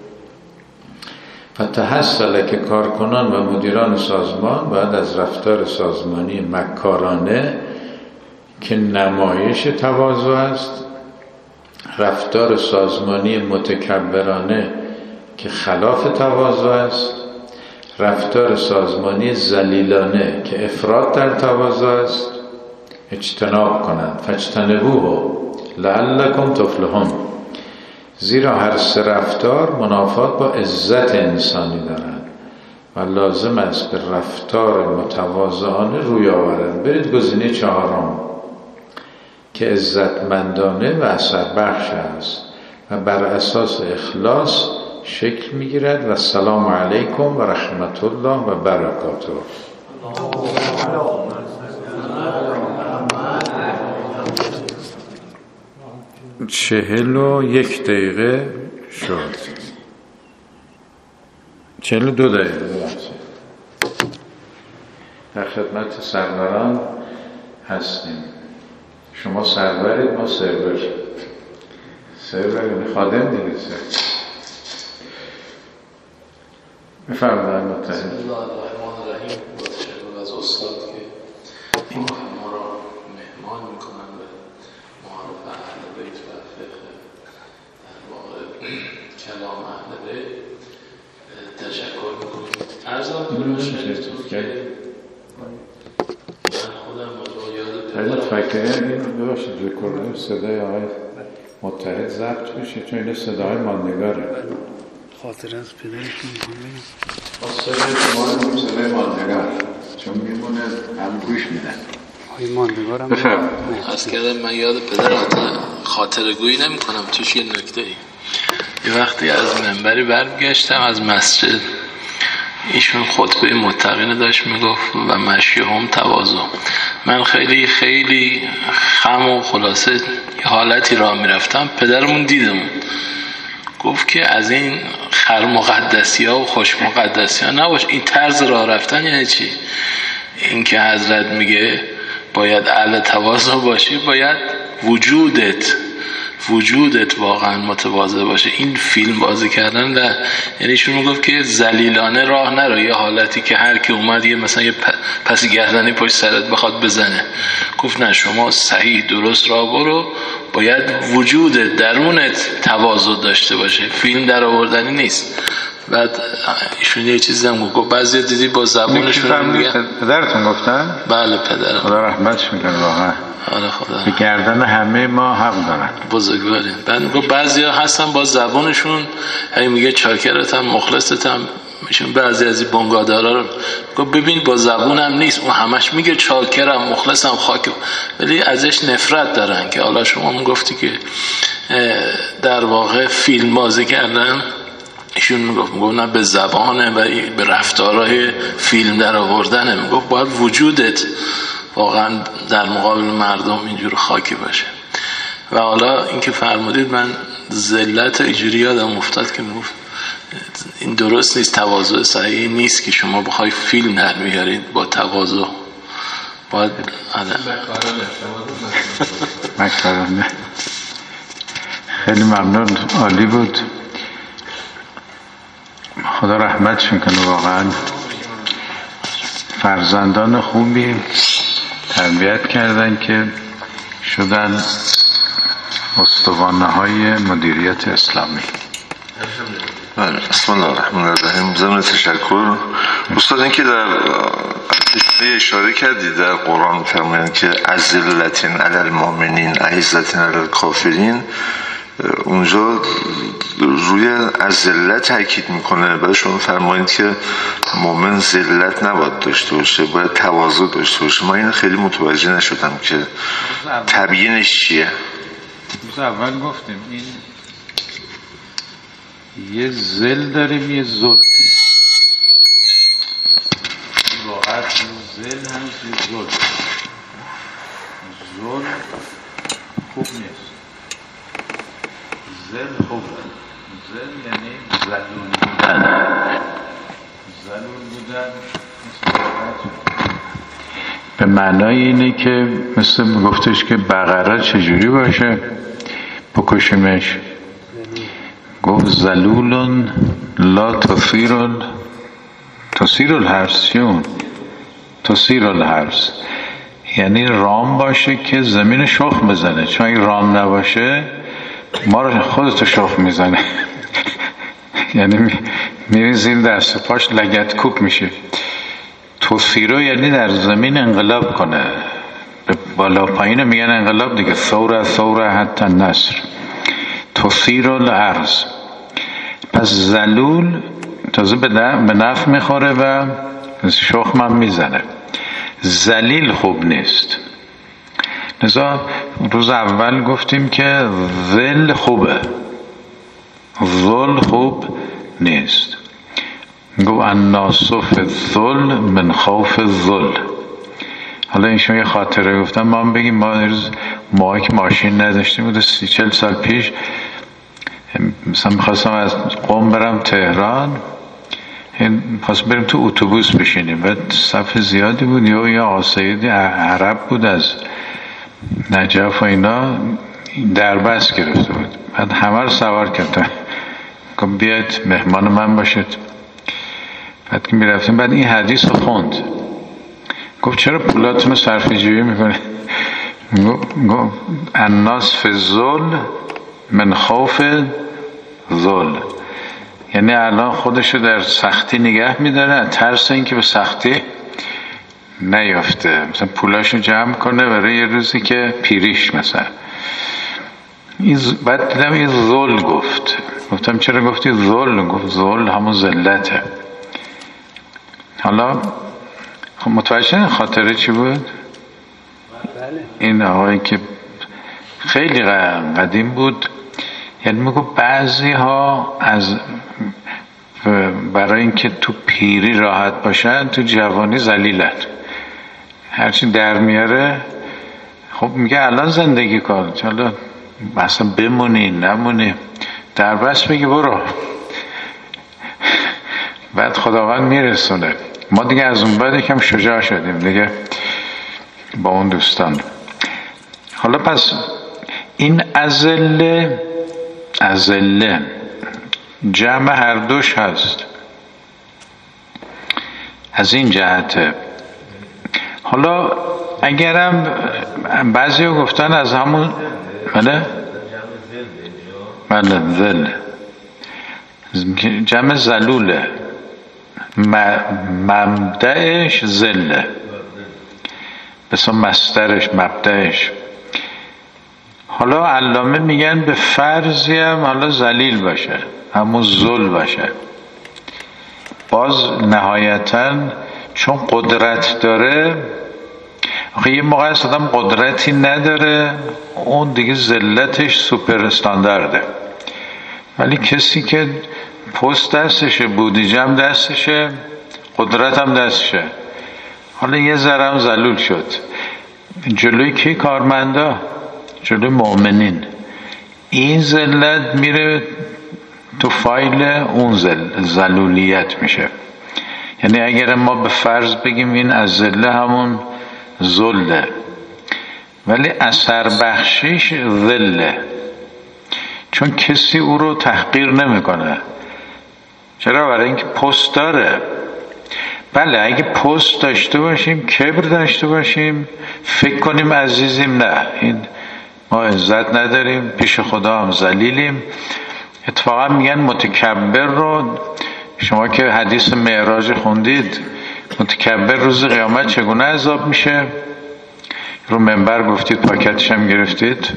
فتحصل که کارکنان و مدیران سازمان باید از رفتار سازمانی مکارانه که نمایش تواضع است، رفتار سازمانی متکبرانه که خلاف تواضع است، رفتار سازمانی ذلیلانه که افراط در تواضع است، اجتناب کنند. فاجتنبوه لعلکم تفلحون. زیرا هر سه رفتار منافات با عزت انسانی دارند و لازم است به رفتار متواضعانه روی آورند. برید گزینه 4 که عزتمندانه و اثر بخش است و بر اساس اخلاص شکل میگیرد. و سلام علیکم و رحمت الله و برکاته. 41 دقیقه شد. 42 دقیقه در خدمت سروران هستیم. شما سرورید، ما سرور یعنی خادم دیگه. بفرمایید متحد. بسم الله الرحمن الرحیم. با تشکر از استاد که این ما را مهمان میکنن به معارف اهل بیت و فقه در واقع کلام اهل بیت. تشکر میکنیم. عرضم کنم که من خودم یاد فکر بباشید ریکورد صدای آقای متحد ضبط بشه، چون این صدای ماندگاره. خاطر از پدرشون میکنم صدای ماندگار، چون میمونه هم گوش میدن. آقای ماندگارم بفرم. از کردم من یاد پدرم خاطر گویی نمی کنم. توش یه نکته ای. یه وقتی از منبری برگشتم از مسجد، ایشون خطبه متقین داشت میگفت و مشیهم تواضع. من خیلی خیلی خم و خلاصه حالتی را میرفتم، پدرمون دیدمون گفت که از این خر مقدسی ها و خوش مقدسی ها نباش. این طرز راه رفتن یعنی چی؟ این که حضرت میگه باید اهل تواضع باشی، باید وجودت واقعا متواضع باشه. این فیلم بازی کردن در یعنی ایشون میگفت که ذلیلانه راه نرو، یه حالتی که هر کی اومد یه مثلا یه پس گردنی پشت سرت بخواد بزنه. گفت نه، شما صحیح درست راه برو، باید وجودت درونت تواضع داشته باشه. فیلم در آوردنی نیست. بعد ایشون یه چیزی هم گفت بعضی دیدی با زبونشون میگن. پدرتون گفتن؟ بله پدرم. خدا رحمتش میکنه واقعا. آره خدا. به گردن همه ما حق دارن. بزرگوارین. بعد گفت بعضیا هستن با زبونشون هی میگه چاکرتم مخلصتم. میشون بعضی از این بنگادارا رو گفت ببین با زبونم نیست، اون همش میگه چاکرم مخلصم خاک، ولی ازش نفرت دارن. که حالا شما گفتی که در واقع فیلم بازی کردن، ایشون میگفت نه به زبانه و به رفتارهای فیلم در آوردنه. میگفت باید وجودت واقعا در مقابل مردم اینجور خاکی باشه. و حالا اینکه فرمودید من ذلت اینجوری یادم افتاد که میگفت این درست نیست، تواضع صحیح نیست که شما بخوای فیلم در میارید با تواضع. باید مکرانه. خیلی ممنون، عالی بود. خدا رحمتش میکنه واقعا. فرزندان خوبی تربیت کردن که شدن استوانه های مدیریت اسلامی. بسم الله الرحمن الرحیم. ضمن تشکر استاد، این که در اشاره کردید در قرآن فرمایند که اذلة علی المؤمنین اعزة علی الکافرین، اونجا روی اذلت تاکید میکنه. بعد شما فرمایید که مؤمن ذلت نباید داشته باشه، باید تواضع داشته باشه. من این خیلی متوجه نشدم که تبیینش چیه. اول گفتیم این یه ذل داریم، یه ذل. راحت ذل هم یه ذل. ذل خوب نیست. ذل خوبه. ذل یعنی ذلول بودن. ذلول بودن به معنای اینه که مثل گفتش که بقره چجوری باشه بکشیمش. گفت ذلولون لا تثیر الحرث، تثیر الحرث یعنی رام باشه که زمین شخم بزنه، چون اگه رام نباشه ما رو خودتو شخم میزنه. یعنی میری زیر دست پاش لگد کوب میشه. تثیرو یعنی در زمین انقلاب کنه، به بالا پایین میگن انقلاب دیگه. ثوره حتی نصر. تثیر الارض. پس ذلول تازه به نفع میخوره و شخم هم میزنه. ذلیل خوب نیست. لذا روز اول گفتیم که ذل خوبه، ذل خوب نیست. گفت الناس فی الذل من خوف الذل. حالا اینشون یه خاطره گفتم. ما هم بگیم ما که ماشین نداشتیم بود 30-40 سال پیش، مثلا میخواستم از قم برم تهران، میخواستم بریم تو اتوبوس بشینیم، بعد صف زیادی بود. یا آقا سیدی عرب بود از نجف و اینا، دربست گرفته بود. بعد همه رو سوار کرد، گفت بیاید مهمان من باشید. بعد که میرفتیم، بعد این حدیث رو خوند. گفت چرا پولاتون رو صرفه جویی میکنه؟ گفت الناس فی الذل من خوف ذل. یعنی الان خودشو در سختی نگه میداره، ترس این که به سختی نیافته، مثلا پولاشو جمع کنه برای یه روزی که پیریش مثلا. بعد دیدم این ذل گفتم چرا گفتی ذل؟ گفت ذل همون ذلته. حالا متوجه خاطره چی بود؟ این آقایی که خیلی قدیم بود، یعنی میگو بعضی ها از برای اینکه تو پیری راحت باشن تو جوانی ذلیلن، هرچی در میاره. خب میگه الان زندگی کن، حالا مثلا بمونی نمونی، در بس بگی برو، بعد خداوند میرسونه. ما دیگه از اون بعد یکم شجاع شدیم دیگه با اون دوستان. حالا پس این ازله جمع هر دوش هست، از این جهته. حالا اگرم بعضی ها گفتن از همون بله ذل جمع ذلوله، مبدأش ذله، بسا مصدرش مبدأش. حالا علامه میگن به فرضی هم حالا ذلیل باشه، همون ذل باشه، باز نهایتاً چون قدرت داره. آخه یه موقع است آدم قدرتی نداره، اون دیگه ذلتش سوپر استاندارده. ولی کسی که پست دستشه، بودجه هم دستشه، قدرت هم دستشه، حالا یه ذره هم ذلول شد. جلوی کی کارمندا؟ جلوی مؤمنین. این ذلت میره تو فایل اون ذلولیت میشه. یعنی اگر ما به فرض بگیم این از ذله همون ذله، ولی اثر بخشیش ذله، چون کسی او رو تحقیر نمیکنه. چرا؟ برای اینکه پست داره. بله اگه پست داشته باشیم، کبر داشته باشیم، فکر کنیم عزیزیم، نه این ما عزت نداریم، پیش خدا هم ذلیلیم، اتفاقا میگن متکبر رو، شما که حدیث معراج خوندید، متکبر روز قیامت چگونه عذاب میشه؟ رو منبر گفتید، پاکتش هم گرفتید.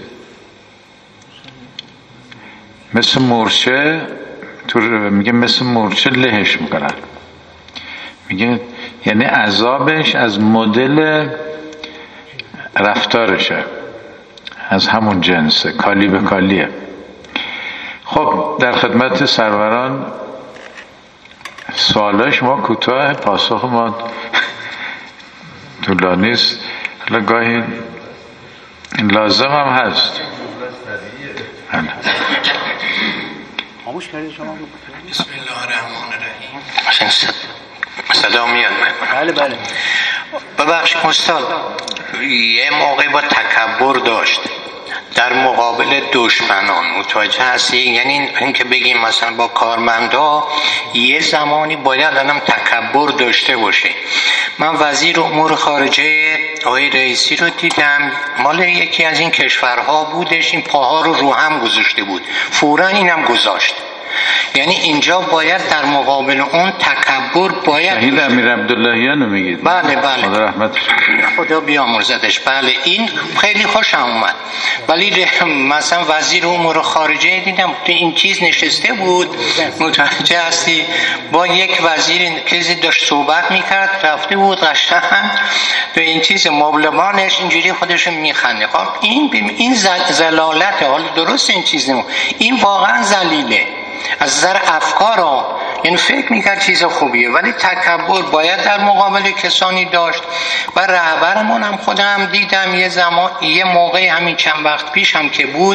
مثل مورچه، میگه مثل مورچه لهش میکنن. میگه یعنی عذابش از مدل رفتارشه، از همون جنسه، کالی به کالیه. خب در خدمت سروران، سوالای شما کوتاه، پاسخ ما طولانی است. حالا گاهی لازم هم هست. بسم الله الرحمن الرحیم. صدا میاد؟ بله. ببخشید استاد، یه موقع با تکبر داشت در مقابل دشمنان، متوجه هستی؟ یعنی اینکه بگیم مثلا با کارمندا یه زمانی باید آدم تکبر داشته باشه. من وزیر امور خارجه آقای رئیسی رو دیدم، مال یکی از این کشورها بودش، این پاها رو هم گذاشته بود، فوراً اینم گذاشت. یعنی اینجا باید در مقابل اون تکبر باید. شهید امیر عبداللهیان رو میگید؟ بله. خدا رحمتش، خدا بیامرزدش. بله این خیلی خوشم اومد. ولی مثلا وزیر امور خارجه دیدم این چیز نشسته بود، متوجه هستی؟ با یک وزیر کسی داشت صحبت میکرد، رفته بود قشنگ به این چیز مبلمانش اینجوری خودش میخنده. خب این زلالت. حالا درست این چیز نمون، این واقعا ذلیله از نظر افکار ها، یعنی فکر میکرد چیز خوبیه، ولی تکبر باید در مقابل کسانی داشت. و رهبرمون هم خودم دیدم یه موقع همین چند وقت پیش هم که بود،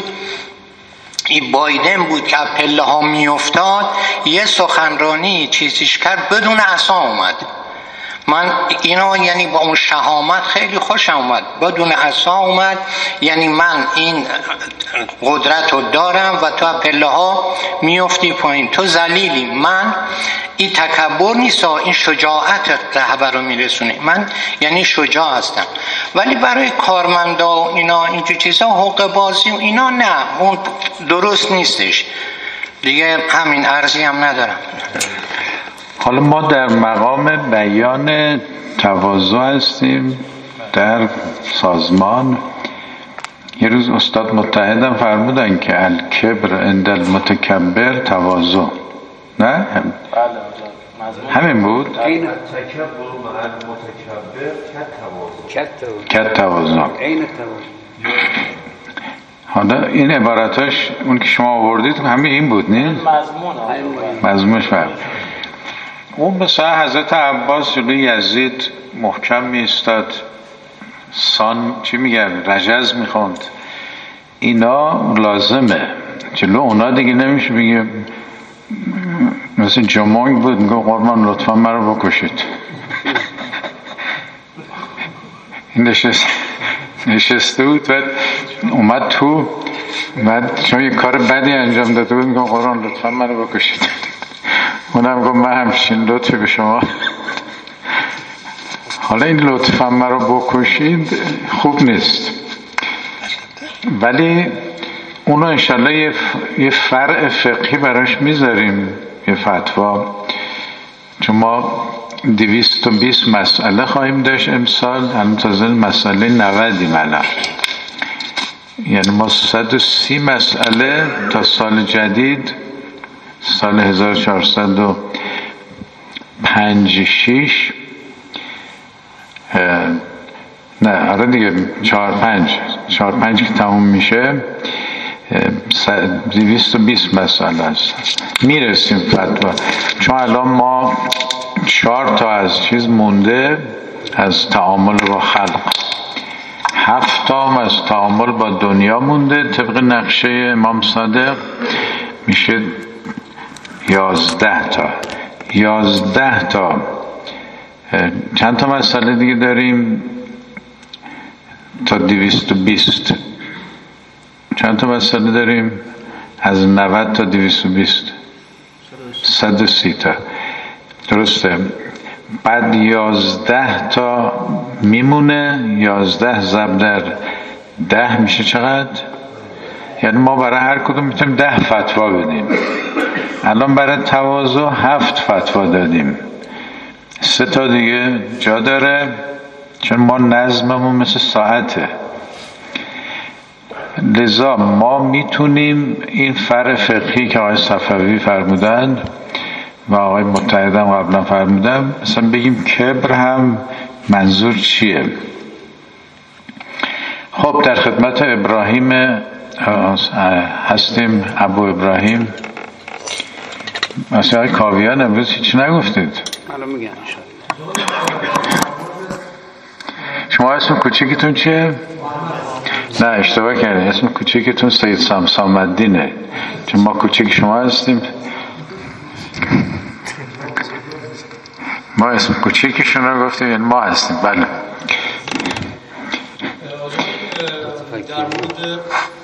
این بایدن بود که پله ها میافتاد، یه سخنرانی چیزیش کرد بدون عصا اومد. من اینا یعنی با اون شهامت خیلی خوشم اومد، بدون عصا اومد، یعنی من این قدرت رو دارم و تو پله ها میفتی پایین، تو ذلیلی. من این تکبر نیست، این شجاعت رهبر رو میرسونه. من یعنی شجاع هستم. ولی برای کارمندا و اینا اینجور چیزا، حقوق بازی و اینا، نه، اون درست نیستش دیگه. همین عرضی هم ندارم. حالا ما در مقام بیان تواضع هستیم در سازمان. یه روز استاد متحدم فرمودن که الکبر عند المتکبر تواضع، نه؟ همین بود؟ تکبر مع المتکبر کت تواضع. حالا این عبارتاش اون که شما آوردید همین این بود، نه؟ مضمونش فرق. اون مثلا حضرت عباس جلوی یزید محکم می ایستاد، چی میگن، رجز میخوند. اینا لازمه، جلو اونا دیگه نمیشه بگه. مثل جمعی بود میگه قربان لطفا مرا بکشید. این نشسته بود و اومد تو، بعد چون یه کار بدی انجام داده بود میگه قربان لطفا مرا بکشید. اونم گفت من همچین لطفی به شما. حالا این لطفا مرا بکشید خوب نیست، ولی اونو انشالله یه فرع فقهی براش میذاریم، یه فتوا. چون ما 220 مسئله خواهیم داشت امسال، هم تازه مسئله 90 الان، یعنی ما 130 مسئله تا سال جدید، سال 1456 نه آره دیگه 4-5 که تموم میشه 220 مسئله است میرسیم فتوا. چون الان ما 4 تا از چیز مونده، از تعامل با خلق، 7 تا هم از تعامل با دنیا مونده طبق نقشه امام صادق، میشه 11 تا. 11 تا چند تا مسئله دیگه داریم تا 220. چند تا مسئله داریم از 90 تا 220؟ 130 تا. درسته. بعد 11 تا میمونه، 11 ضرب در 10 میشه چقدر؟ یعنی ما برای هر کدوم میتونیم 10 فتوا بدیم. الان برای تواضع 7 فتوا دادیم، 3 تا دیگه جا داره، چون ما نظممون مثل ساعته. لذا ما میتونیم این فرع فقهی که آقای صفوی فرمودن و آقای متحد هم قبلا فرمودن، مثلا بگیم کبر هم منظور چیه. خب در خدمت ابراهیم هستیم. ابو ابراهیم مثلا کاویان امروز هیچ نگفتید. الان میگم. شما اسم کوچیکتون چیه؟ نه اشتباه کردید، اسم کوچیکتون سید سامسام الدینه، چون ما کوچیک شما هستیم. ما اسم کوچیکشون رو گفتیم، یعنی ما هستیم. بله. در مورد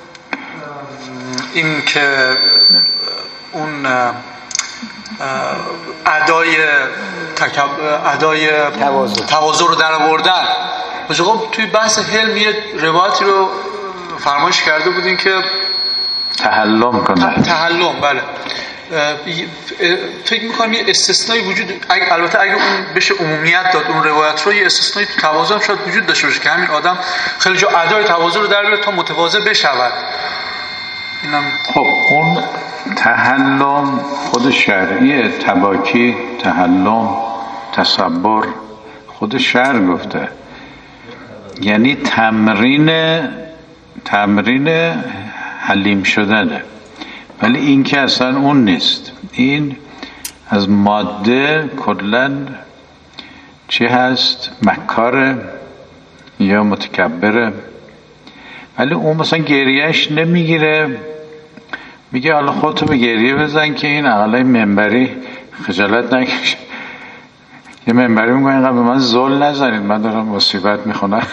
این که اون ادای تواضع رو در آوردن، خب توی بحث حلم یه روایتی رو فرمایش کرده بودین که تحلم کنه. تحلم، بله. فکر میکنم یه استثنایی وجود، البته اگه اون بشه عمومیت داد اون روایت رو، یه استثنایی تو تواضع شاید وجود داشته باشه که همین آدم خیلی جا ادای تواضع رو در بیاره تا متواضع بشود. اینم خب اون تحلم خود شرعیه، تباکی، تحلم، تصبر خود شرع گفته، یعنی تمرین حلیم شدنه. ولی این که اصلا اون نیست، این از ماده کلن چی هست؟ مکاره یا متکبره. ولی اون مثلا گریهش نمیگیره، میگه حالا خودتو به گریه بزن که این اقلای منبری خجالت نکشه. یه منبری میگه اینقدر به من زل نزنید، من دارم مصیبت میخونم.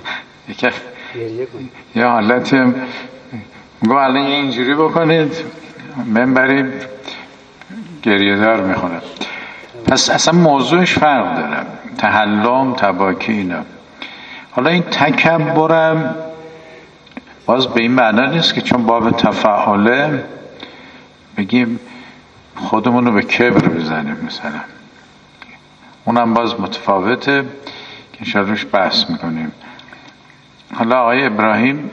یه حالتی هم میگه الان یه اینجوری بکنید، منبری گریه دار میخونه. پس اصلا موضوعش فرق داره، تحلم، تباکی، اینا. حالا این تکبرم باز به این معنا نیست که چون باب تفاعله بگیم خودمونو به کبر بزنیم مثلا، اونم باز متفاوته که انشاءالله روش بحث میکنیم. حالا آقای ابراهیم،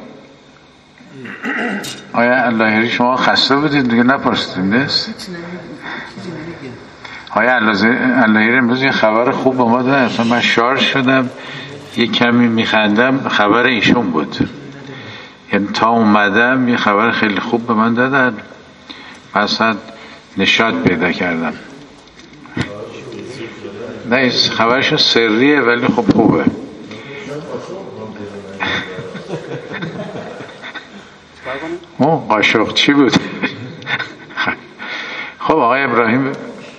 آقای اللهیری شما خسته بودید دیگه نپرسیدیم نیست؟ آقای اللهیری امروز یه خبر خوب به ما دادن، اصلا من شارژ شدم یه کمی میخندم، خبر ایشون بود. یعنی تا اومدم یه خبر خیلی خوب به من دادن، اصلا نشاط پیدا کردم. نه خبرشون سریه ولی خب خوبه. اون قاشق چی بود؟ خب آقای ابراهیم،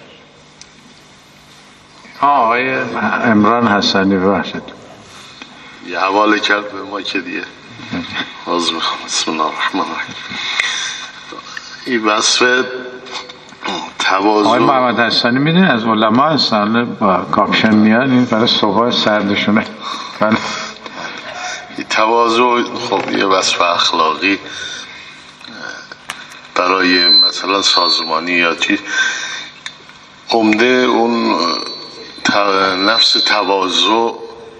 آقای عمران حسنی باشد یه حواله کرد به ما که دیگه عرض میخوام. بسم الله الرحمن الرحیم. این وصف تواضع آقای محمد حسنی میدونی از علما هستن، با کاپشن میاد، این برای صبح سردشونه. بله. تواضع خب یه وصف اخلاقی برای مثلا سازمانی یا چی، عمده اون نفس تواضع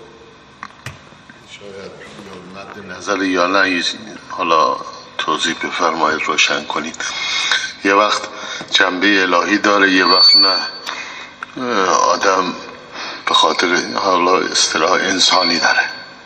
شاید مد نظر یا نه، حالا توضیح بفرمایید، روشن کنید. یه وقت جنبه الهی داره، یه وقت نه، آدم به خاطر حالا اصطلاح انسانی داره.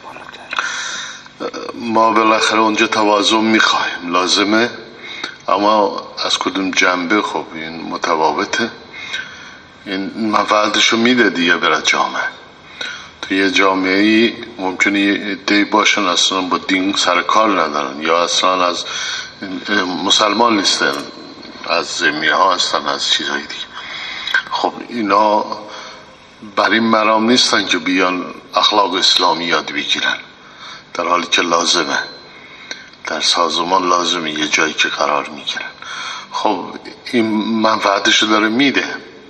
ما بالاخره اونجا تواضع میخوایم، لازمه، اما از کدوم جنبه خب این متفاوته. این منفعتشو میده دیگه برای جامعه. تو یه جامعه‌ای ممکنه یه عده‌ای باشن اصلا با دین سر کار ندارن، یا اصلا از مسلمان نیستن، از ذمیه ها هستن، از چیزهای دیگه. خب اینا بر این مرام نیستن که بیان اخلاق اسلامی یاد بگیرن، در حالی که لازمه، در سازمان لازمه یه جایی که قرار میگیرن. خب این منفعتشو داره میده.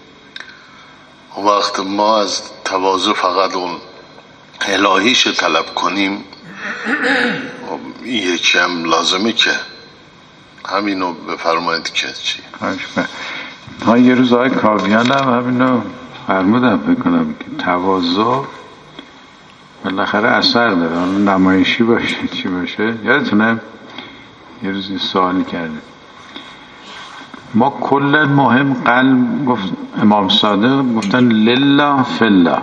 وقت ما از تواضع فقط اون الهیش طلب کنیم، یکی هم لازمه که همینو بفرمایید که چی؟ ها یه روز آقای کاویان هم همینو فرمودم بکنم که تواضع بالاخره اثر داره، حالا نمایشی باشه چی باشه. یادتونه یه روزی سوالی کرده ما کل مهم قلب، گفت امام صادق گفتن لله فلا،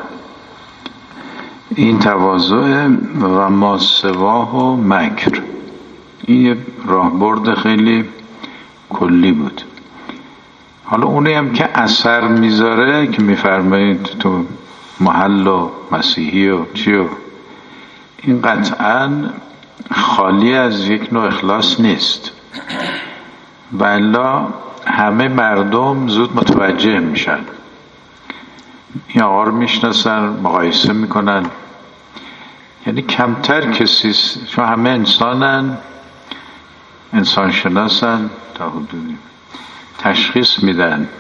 این تواضع و ما سواه و مکر. این یه راهبرد خیلی کلی بود. حالا اونی هم که اثر میذاره که میفرمایید تو محل و مسیحی و چی و این قطعا خالی از یک نوع اخلاص نیست، و الا همه مردم زود متوجه میشن، این آقا رو میشناسن، مقایسه میکنن. یعنی کمتر کسی، چون همه انسانن، انسان شناسن، تا حدودی تشخیص میدن.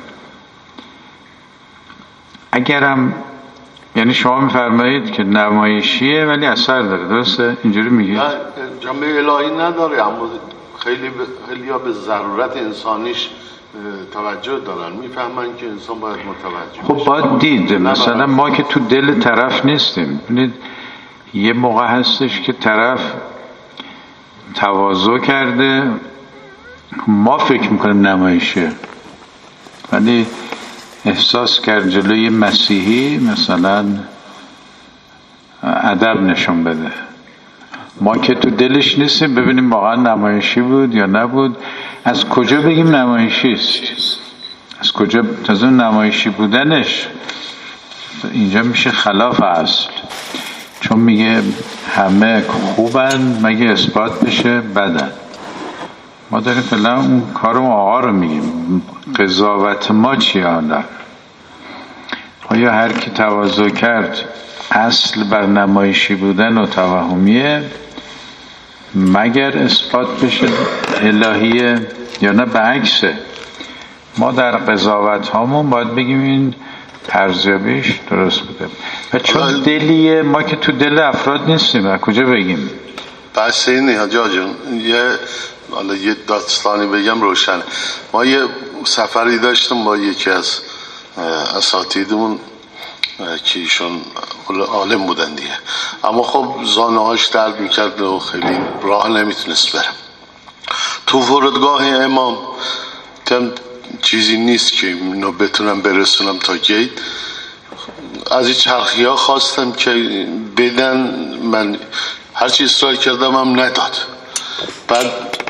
اگرم یعنی شما میفرمایید که نمایشیه ولی اثر داره، درسته؟ اینجوری میگید؟ نه جنبه الهی نداره، اما خیلی به ضرورت انسانیش توجه دارن، میفهمن که انسان باید متوجه خب باید دید. مثلا ما که تو دل طرف نیستیم. ببینید یه موقع هستش که طرف تواضع کرده، ما فکر میکنیم نمایشه، ولی احساس کرد جلوی مسیحی مثلا ادب نشون بده. ما که تو دلش نیستیم ببینیم واقعا نمایشی بود یا نبود. از کجا بگیم نمایشی است؟ از کجا تازه نمایشی بودنش اینجا میشه خلاف اصل، چون میگه همه خوبن مگه اثبات بشه بدن. ما داریم فعلا اون کار اون آقا رو میگیم. قضاوت ما چیه؟ حالا آیا هر کی تواضع کرد اصل بر نمایشی بودن و توهمیه مگر اثبات بشه الهیه، یا نه به عکسه؟ ما در قضاوت هامون باید بگیم این ارزیابیش درست بوده. و چون دلیه، ما که تو دل افراد نیستیم، از کجا بگیم؟ بحث اینه حاجی جون. یه داستانی بگم روشن. ما یه سفری داشتم با یکی از اساتیدمون که ایشون عالم بودن دیگه، اما خب زانه‌هاش درد میکرد و خیلی راه نمیتونست برم. تو فرودگاه امام تم چیزی نیست که اینو بتونم برسونم تا گیت. از این چرخی ها خواستم که بدن، من هرچی اصرار کردم هم نداد. بعد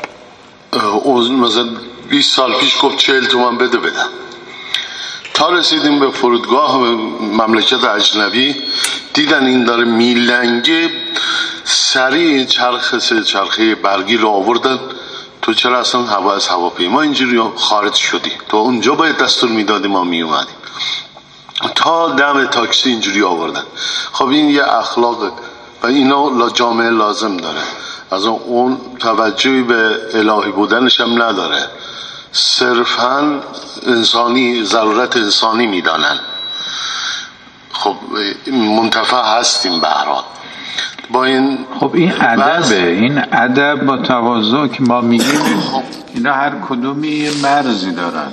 مثلا 20 سال پیش گفت 40 تومن بده بدم. تا رسیدیم به فرودگاه مملکت اجنبی دیدن این داره میلنگه، سریع چرخه برگی رو آوردن. تو چرا اصلا از هواپیما اینجوری خارج شدی؟ تو اونجا باید دستور میدادی ما می اومدیم. تا دم تاکسی اینجوری آوردن. خب این یه اخلاقه و اینا جامعه لازم داره. از اون توجهی به الهی بودنش هم نداره، صرفاً انسانی، ضرورت انسانی میدانن. خب منتفع هستیم به هر حال با این. خب این ادبه، این ادب با تواضع که ما میگیم اینا هر کدومی یه مرزی دارن.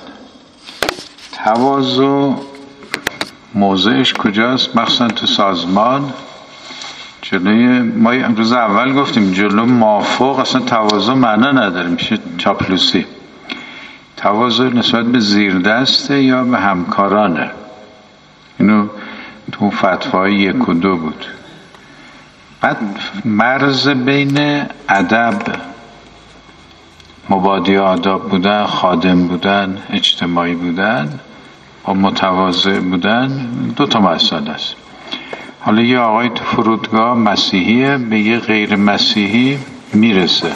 تواضع موضعش کجاست؟ مخصوصا تو سازمان. جلوی ما روز اول گفتیم جلو مافوق اصلا تواضع معنا نداره، میشه چاپلوسی. تواضع نسبت به زیردسته یا به همکارانه. اینو تو فتوای 1 و 2 بود. بعد مرز بین ادب، مبادی آداب بودن، خادم بودن، اجتماعی بودن و متواضع بودن 2 تا مسئله است. حالا یه آقای تو فرودگاه مسیحیه به یه غیر مسیحی میرسه،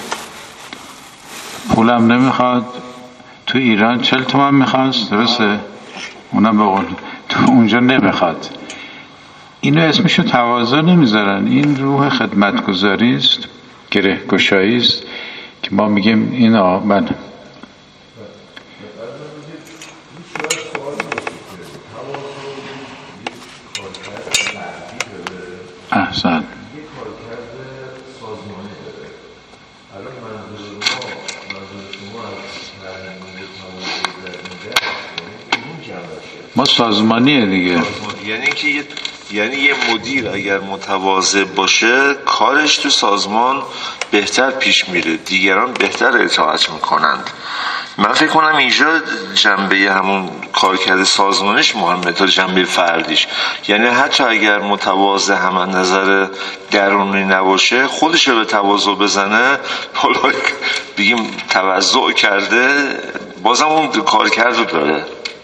پولم نمیخواد. تو ایران 40 تومن میخواست، درسته؟ اونم به قول تو اونجا نمیخواد. اینو اسمشو تواضع نمیذارن. این روح خدمتگزاری است، گره گشایی است که ما میگیم اینا. من احسن ما سازمانیه دیگه. یعنی یه مدیر اگر متواضع باشه کارش تو سازمان بهتر پیش میره، دیگران بهتر اطاعت میکنند. من فکر کنم اینجا جنبه همون کارکرد سازمانیش مهمه تا جنبه فردیش. یعنی حتی اگر متواضع هم از نظر درونی نباشه، خودش رو به تواضع بزنه، حالا بگیم تواضع کرده، بازم اون کارکرد رو داره.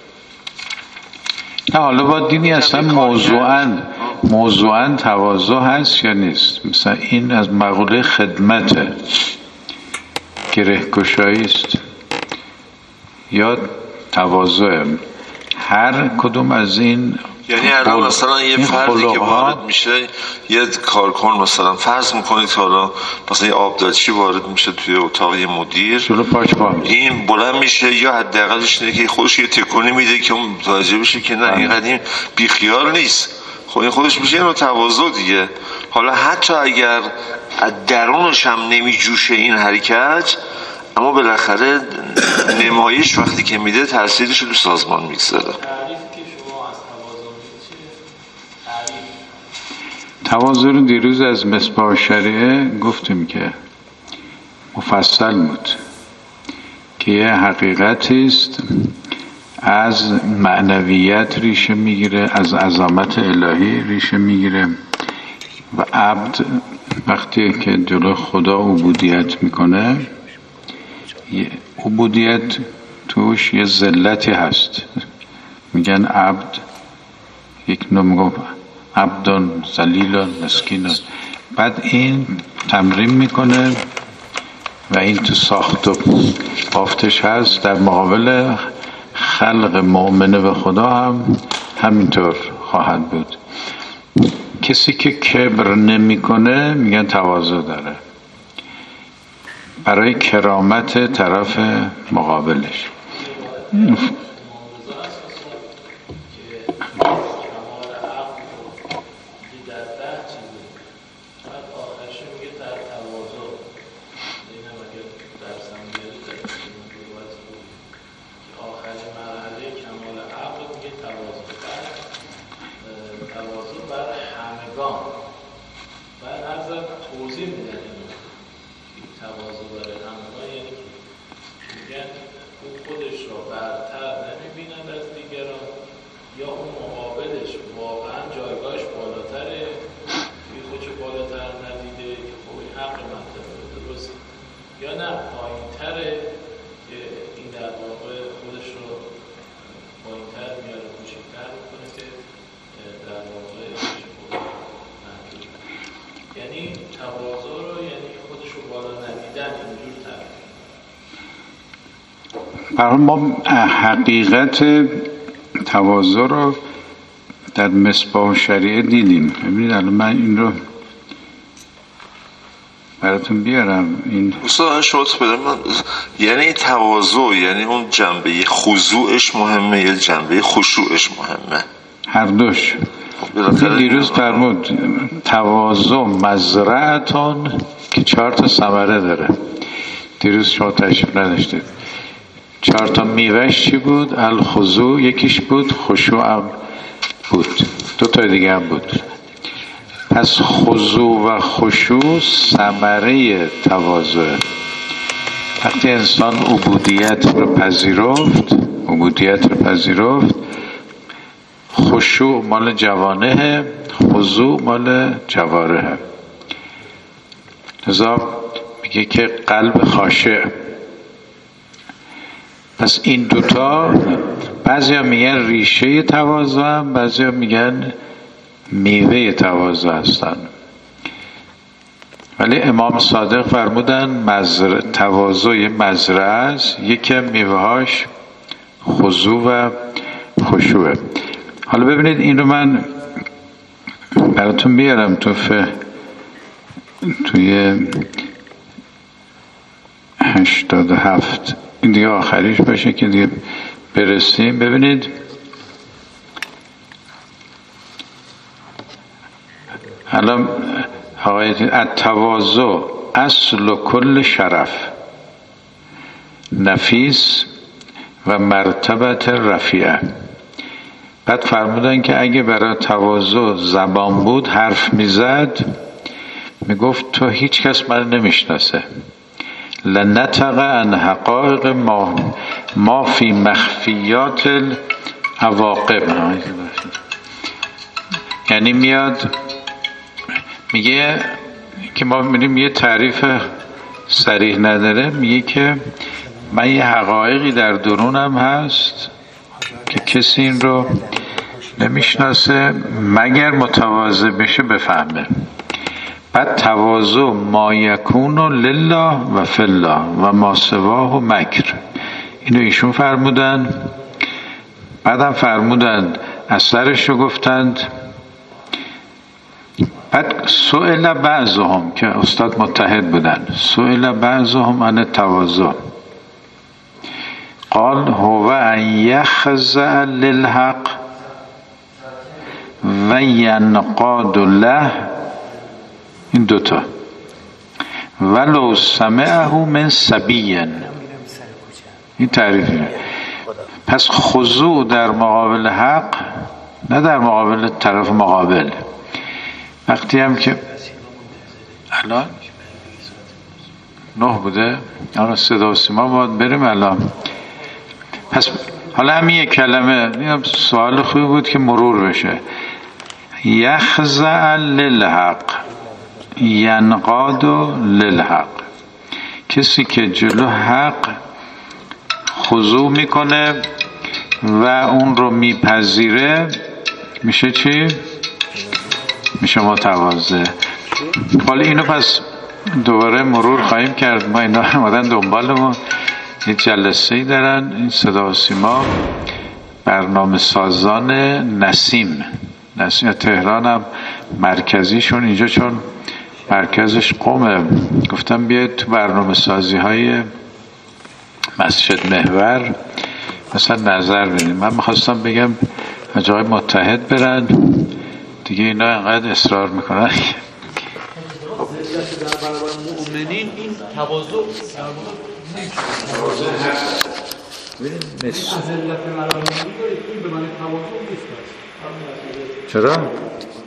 نه حالا با دینی اصلا موضوعاً تواضع هست یا نیست؟ مثلا این از مقوله خدمت گره‌گشایی است یا تواضع؟ هر کدوم از این، یعنی الان مثلا یه فردی که وارد میشه، یه کارکن مثلا فرض میکنید حالا مثلا یه آبدارچی وارد میشه توی اتاق یه مدیر، این بلند میشه یا حداقلش اینه که خودش یه تکونی میده که اون متوجه بشه که نه اینقدر این بیخیال نیست. خب این خودش میشه اینو تواضع دیگه. حالا حتی اگر از درونش هم نمیجوشه این حرکت، اما بالاخره نمایش وقتی که میده تأثیرش رو سازمان میگذاره. تواضع رو دیروز از مصباح الشریعه گفتیم که مفصل بود که یه حقیقتی است، از معنویت ریشه میگیره، از عظمت الهی ریشه میگیره و عبد وقتی که جلو خدا عبودیت میکنه، عبودیت توش یه ذلتی هست، میگن عبد، یک نوع عبدان ذلیلان مسکینان. بعد این تمرین میکنه و این تو ساخت و بافتش هست، در مقابل خلق مؤمنه به خدا هم همینطور خواهد بود. کسی که کبر نمیکنه میگن تواضع داره برای کرامت طرف مقابلش. برای ما حقیقت تواضع رو در مصباح الشریعه دیدیم. ببینید الان من این رو براتون بیارم. این استاد شوت بدم من، یعنی تواضع یعنی اون جنبه خضوعش مهمه یا جنبه خشوعش مهمه؟ هر دوش. دیروز فرمود تواضع مزرعتون که 4 تا ثمره داره. دیروز شما تشریف نداشتید. 4 تا میوهش چی بود؟ الخضوع یکیش بود، خشوع بود، 2 تا دیگه هم بود. پس خضوع و خشوع ثمره تواضع. وقتی انسان عبودیت رو پذیرفت، خشوع مال جوانه، خضوع مال جواره. لذا میگه که قلب خاشع. پس این دوتا بعضیا میگن ریشه تواضع، بعضیا میگن میوه تواضع هستن. ولی امام صادق فرمودن تواضع مزرعه است، یکی میوه‌هاش خضوع و خشوعه. حالا ببینید این رو من براتون بیارم توی 87 این دیگه آخریش باشه که دیگه برسیم. ببینید الان التواضع اصل کل شرف نفیس و مرتبت رفیعه. بعد فرمودن که اگه برای تواضع زبان بود حرف میزد میگفت تو هیچ کس من نمیشناسه. لنطق عن حقایق ما فی مخفیات العواقب. یعنی میاد میگه که ما میبینیم یه تعریف صریح نداره، میگه که من یه حقایقی در درونم هست که کسی این رو نمیشناسه مگر متواضع بشه بفهمه. بعد تواضع ما یکون لله و فی الله و ما سواه مکر، اینو ایشون فرمودن. بعدم فرمودن اثرش رو گفتند. بعد سئل بعضهم که استاد متحد بودن، سئل بعضهم عن التواضع قال هو ان یخضع للحق و ینقاد له، این دوتا، ولو سمعه من صبی، این تعریفه. پس خضوع در مقابل حق، نه در مقابل طرف مقابل. وقتی هم که الان 9 بوده، الان صدا و سیما باید بریم الان. پس حالا همین یک کلمه، این سوال خوبی بود که مرور بشه. یخضع للحق ینقاد للحق، کسی که جلو حق خضوع میکنه و اون رو میپذیره میشه چی؟ میشه متواضع. حالا اینو پس دوباره مرور خواهیم کرد. ما اینا آمدن دنبالمون، یه جلسه‌ای دارن این صدا و سیما، برنامه سازان نسیم تهران هم مرکزیشون اینجا، چون مرکزش قمه، گفتم بیاید تو برنامه سازی های مسجد محور مثلا نظر بدیم. من میخواستم بگم جای متحد برن دیگه، اینا انقدر اصرار میکنن. مؤمنین این تواضع چرا؟